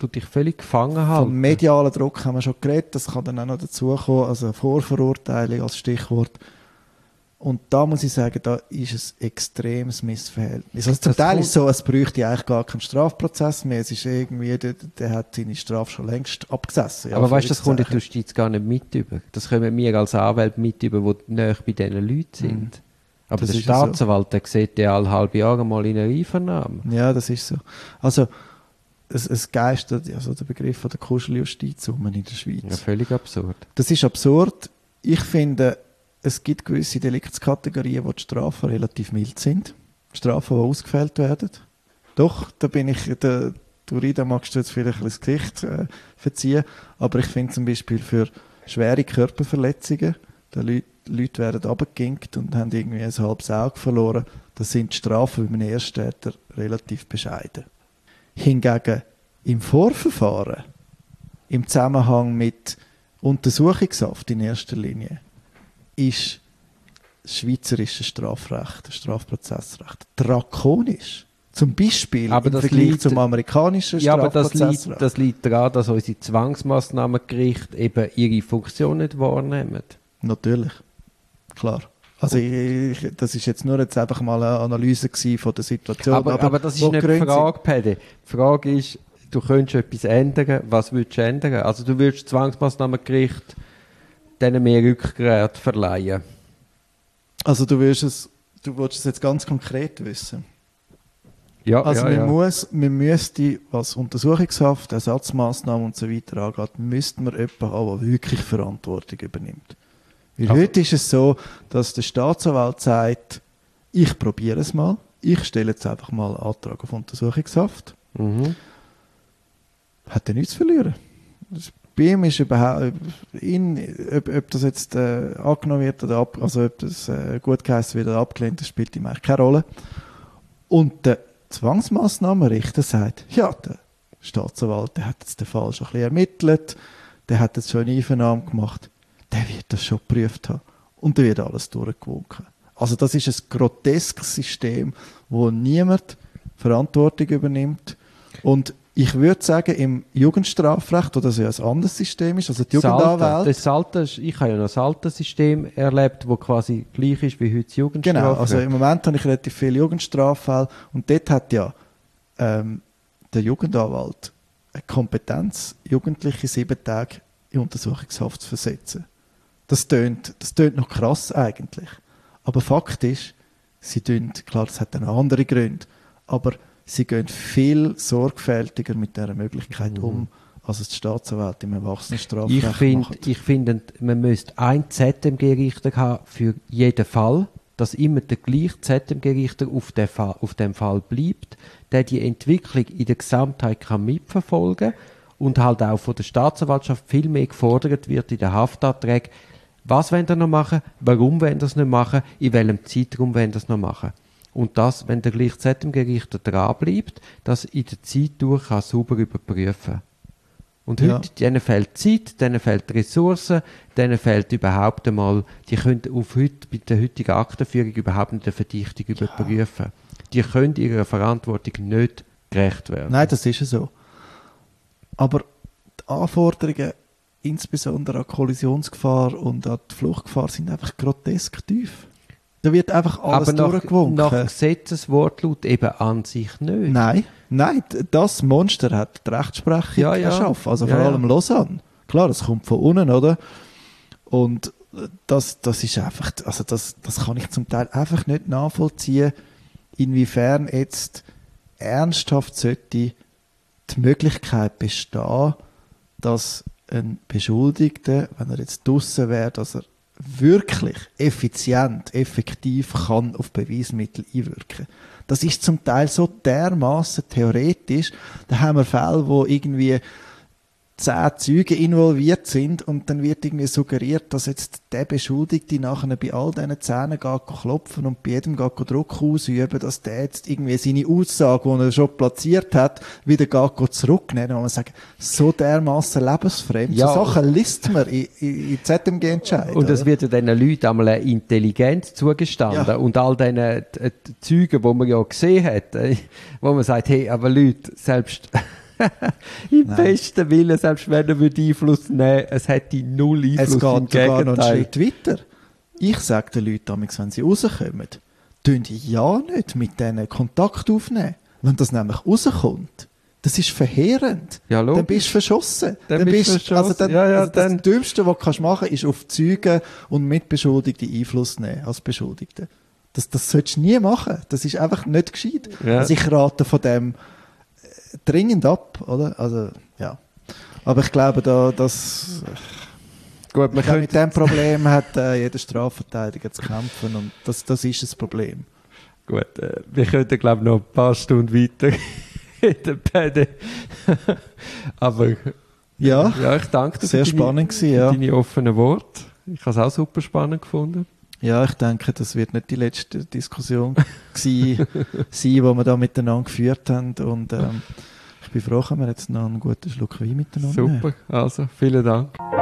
tut dich völlig gefangen halten. Vom medialen Druck haben wir schon geredet, das kann dann auch noch dazukommen, also Vorverurteilung als Stichwort. Und da muss ich sagen, da ist ein extremes Missverhältnis. Also zum Das Teil kommt- ist es so, es bräuchte eigentlich gar keinen Strafprozess mehr. Es ist irgendwie, der, der hat seine Strafe schon längst abgesessen. Ja, Aber weißt du, das kommt in der Anführungszeichen. Justiz gar nicht mit über. Das kommen wir als Anwälte mit über, die näher bei diesen Leuten sind. Mhm. Aber Das der ist ja so. Staatsanwalt, der sieht ja alle halbe Jahre mal in einer Einvernahme. Ja, das ist so. Also, es, es geistert also der Begriff von der Kuscheljustiz um in der Schweiz. Ja, völlig absurd. Das ist absurd. Ich finde, es gibt gewisse Deliktskategorien, wo die Strafen relativ mild sind. Strafen, die ausgefällt werden. Doch, da bin ich, der Turida magst du jetzt vielleicht ein bisschen das Gesicht äh, verziehen, aber ich finde zum Beispiel für schwere Körperverletzungen, da Leute, Leute werden runtergeginkt und haben irgendwie ein halbes Auge verloren, da sind die Strafen bei einem Ersttäter relativ bescheiden. Hingegen im Vorverfahren, im Zusammenhang mit Untersuchungshaft in erster Linie, ist das schweizerische Strafrecht, das Strafprozessrecht drakonisch. Zum Beispiel Aber im das Vergleich liegt- zum amerikanischen Ja, aber das Strafprozessrecht. liegt, das liegt daran, dass unsere Zwangsmassnahmengerichte eben ihre Funktion nicht wahrnehmen. Natürlich, klar. Also ich, ich, das ist jetzt nur jetzt einfach mal eine Analyse gewesen von der Situation. Aber, aber, das ist wo nicht die Gründe Frage, Pede. Die Frage ist, du könntest etwas ändern. Was würdest du ändern? Also du würdest Zwangsmassnahmengericht denen mehr Rückgrat verleihen. sind. Also du willst es, du willst es jetzt ganz konkret wissen. Ja, Also ja, man ja. muss, man müsste, was Untersuchungshaft, Ersatzmaßnahmen und so weiter angeht, müsste man jemanden haben, der wirklich Verantwortung übernimmt. Weil Also- heute ist es so, dass der Staatsanwalt sagt, ich probiere es mal, ich stelle jetzt einfach mal einen Antrag auf Untersuchungshaft. Mhm. Hat er nichts zu verlieren. Das, bei ihm ist überhaupt, in, ob, ob das jetzt äh, angenommen wird oder ab, also ob das äh, gut geheißen wird oder abgelehnt, das spielt ihm eigentlich keine Rolle. Und der Zwangsmassnahmenrichter sagt, ja, der Staatsanwalt, der hat jetzt den Fall schon ein bisschen ermittelt, der hat jetzt schon eine Einvernahme gemacht, der wird das schon geprüft haben und der wird alles durchgewunken. Also das ist ein groteskes System, wo niemand Verantwortung übernimmt. Und ich würde sagen, im Jugendstrafrecht, wo das ja ein anderes System ist, also die Das alte, Jugendanwälte. das alte, ich habe ja noch das alte System erlebt, das quasi gleich ist wie heute das Jugendstrafrecht. Genau, also im Moment habe ich relativ viele Jugendstraffälle und dort hat ja ähm, der Jugendanwalt eine Kompetenz, Jugendliche sieben Tage in Untersuchungshaft zu versetzen. Das tönt, das tönt noch krass eigentlich. Aber Fakt ist, sie tun, klar, das hat dann auch andere Gründe, aber sie gehen viel sorgfältiger mit dieser Möglichkeit Mhm. um, als es die Staatsanwälte im Erwachsenenstrafrecht Ich finde, machen. ich finde, man müsste ein Z M G-Richter haben für jeden Fall, dass immer der gleiche Z M G-Richter auf, den Fall, auf dem Fall bleibt, der die Entwicklung in der Gesamtheit kann mitverfolgen und halt auch von der Staatsanwaltschaft viel mehr gefordert wird in den Haftanträgen. Was wollen ihr noch machen? Warum wollen ihr es nicht machen? In welchem Zeitraum wollen ihr es noch machen? Und das, wenn der gleiche Z M G-Richter dranbleibt, das in der Zeit durch kann sauber überprüfen. Und Ja. heute, denen fehlt Zeit, denen fehlt Ressourcen, denen fehlt überhaupt einmal, die können auf heute, bei der heutigen Aktenführung überhaupt nicht eine Verdichtung überprüfen. Die können ihrer Verantwortung nicht gerecht werden. Nein, das ist ja so. Aber die Anforderungen, insbesondere an Kollisionsgefahr und an die Fluchtgefahr, sind einfach grotesk tief. Da wird einfach alles Aber nach, durchgewunken. nach Gesetzeswortlaut eben an sich nicht. Nein, nein, d- das Monster hat die Rechtsprechung Ja, ja. erschaffen. Also Ja, vor ja. allem Lausanne. Klar, das kommt von unten, oder? Und äh, das, das ist einfach, also das, das kann ich zum Teil einfach nicht nachvollziehen, inwiefern jetzt ernsthaft sollte die Möglichkeit bestehen, dass ein Beschuldigter, wenn er jetzt draussen wäre, dass er wirklich effizient, effektiv kann auf Beweismittel einwirken. Das ist zum Teil so dermaßen theoretisch. Da haben wir Fälle, wo irgendwie zehn Zeugen involviert sind und dann wird irgendwie suggeriert, dass jetzt der Beschuldigte nachher bei all diesen Zähnen geht klopfen und bei jedem geht Druck ausüben, dass der jetzt irgendwie seine Aussage, die er schon platziert hat, wieder geht zurücknehmen. Und man sagt, so dermaßen lebensfremd. Ja. So Sachen liest man in, in, in Z M G-Entscheidungen. Und es wird ja diesen Leuten einmal eine Intelligenz zugestanden. Ja. Und all diesen äh, Zeugen, die man ja gesehen hat, äh, wo man sagt, hey, aber Leute, selbst, Im Nein. besten Willen, selbst wenn er würde Einfluss nehmen, es hätte null Einfluss. Es geht im sogar noch einen Gegenteil. Schritt weiter. Ich sage den Leuten damals, wenn sie rauskommen, tun die ja nicht mit denen Kontakt aufnehmen. Wenn das nämlich rauskommt, das ist verheerend. Ja, logisch. Dann bist du verschossen. Dann bist du verschossen. Also dann, Ja, ja, also das dann- Dümmste, was du kannst machen kannst, ist auf Zeugen und Mitbeschuldigte Einfluss nehmen als Beschuldigte. Das, das solltest du nie machen. Das ist einfach nicht gescheit. Ja. Also ich rate von dem äh, dringend ab, oder? Also, ja. Aber ich glaube, da, das, Gut, man ich glaube, könnte, mit diesem Problem hat äh, jeder Strafverteidiger zu kämpfen und das, das ist das Problem. gut, äh, wir könnten, glaube ich, noch ein paar Stunden weiter reden, beide. Aber Ja, ja, ich danke dir sehr für deine, spannend gewesen, für ja. deine offenen Worte. Ich habe es auch super spannend gefunden. Ja, ich denke, das wird nicht die letzte Diskussion gewesen sein, die wir da miteinander geführt haben und ähm, ich bin froh, dass wir jetzt noch einen guten Schluck Wein miteinander nehmen. Super, also vielen Dank.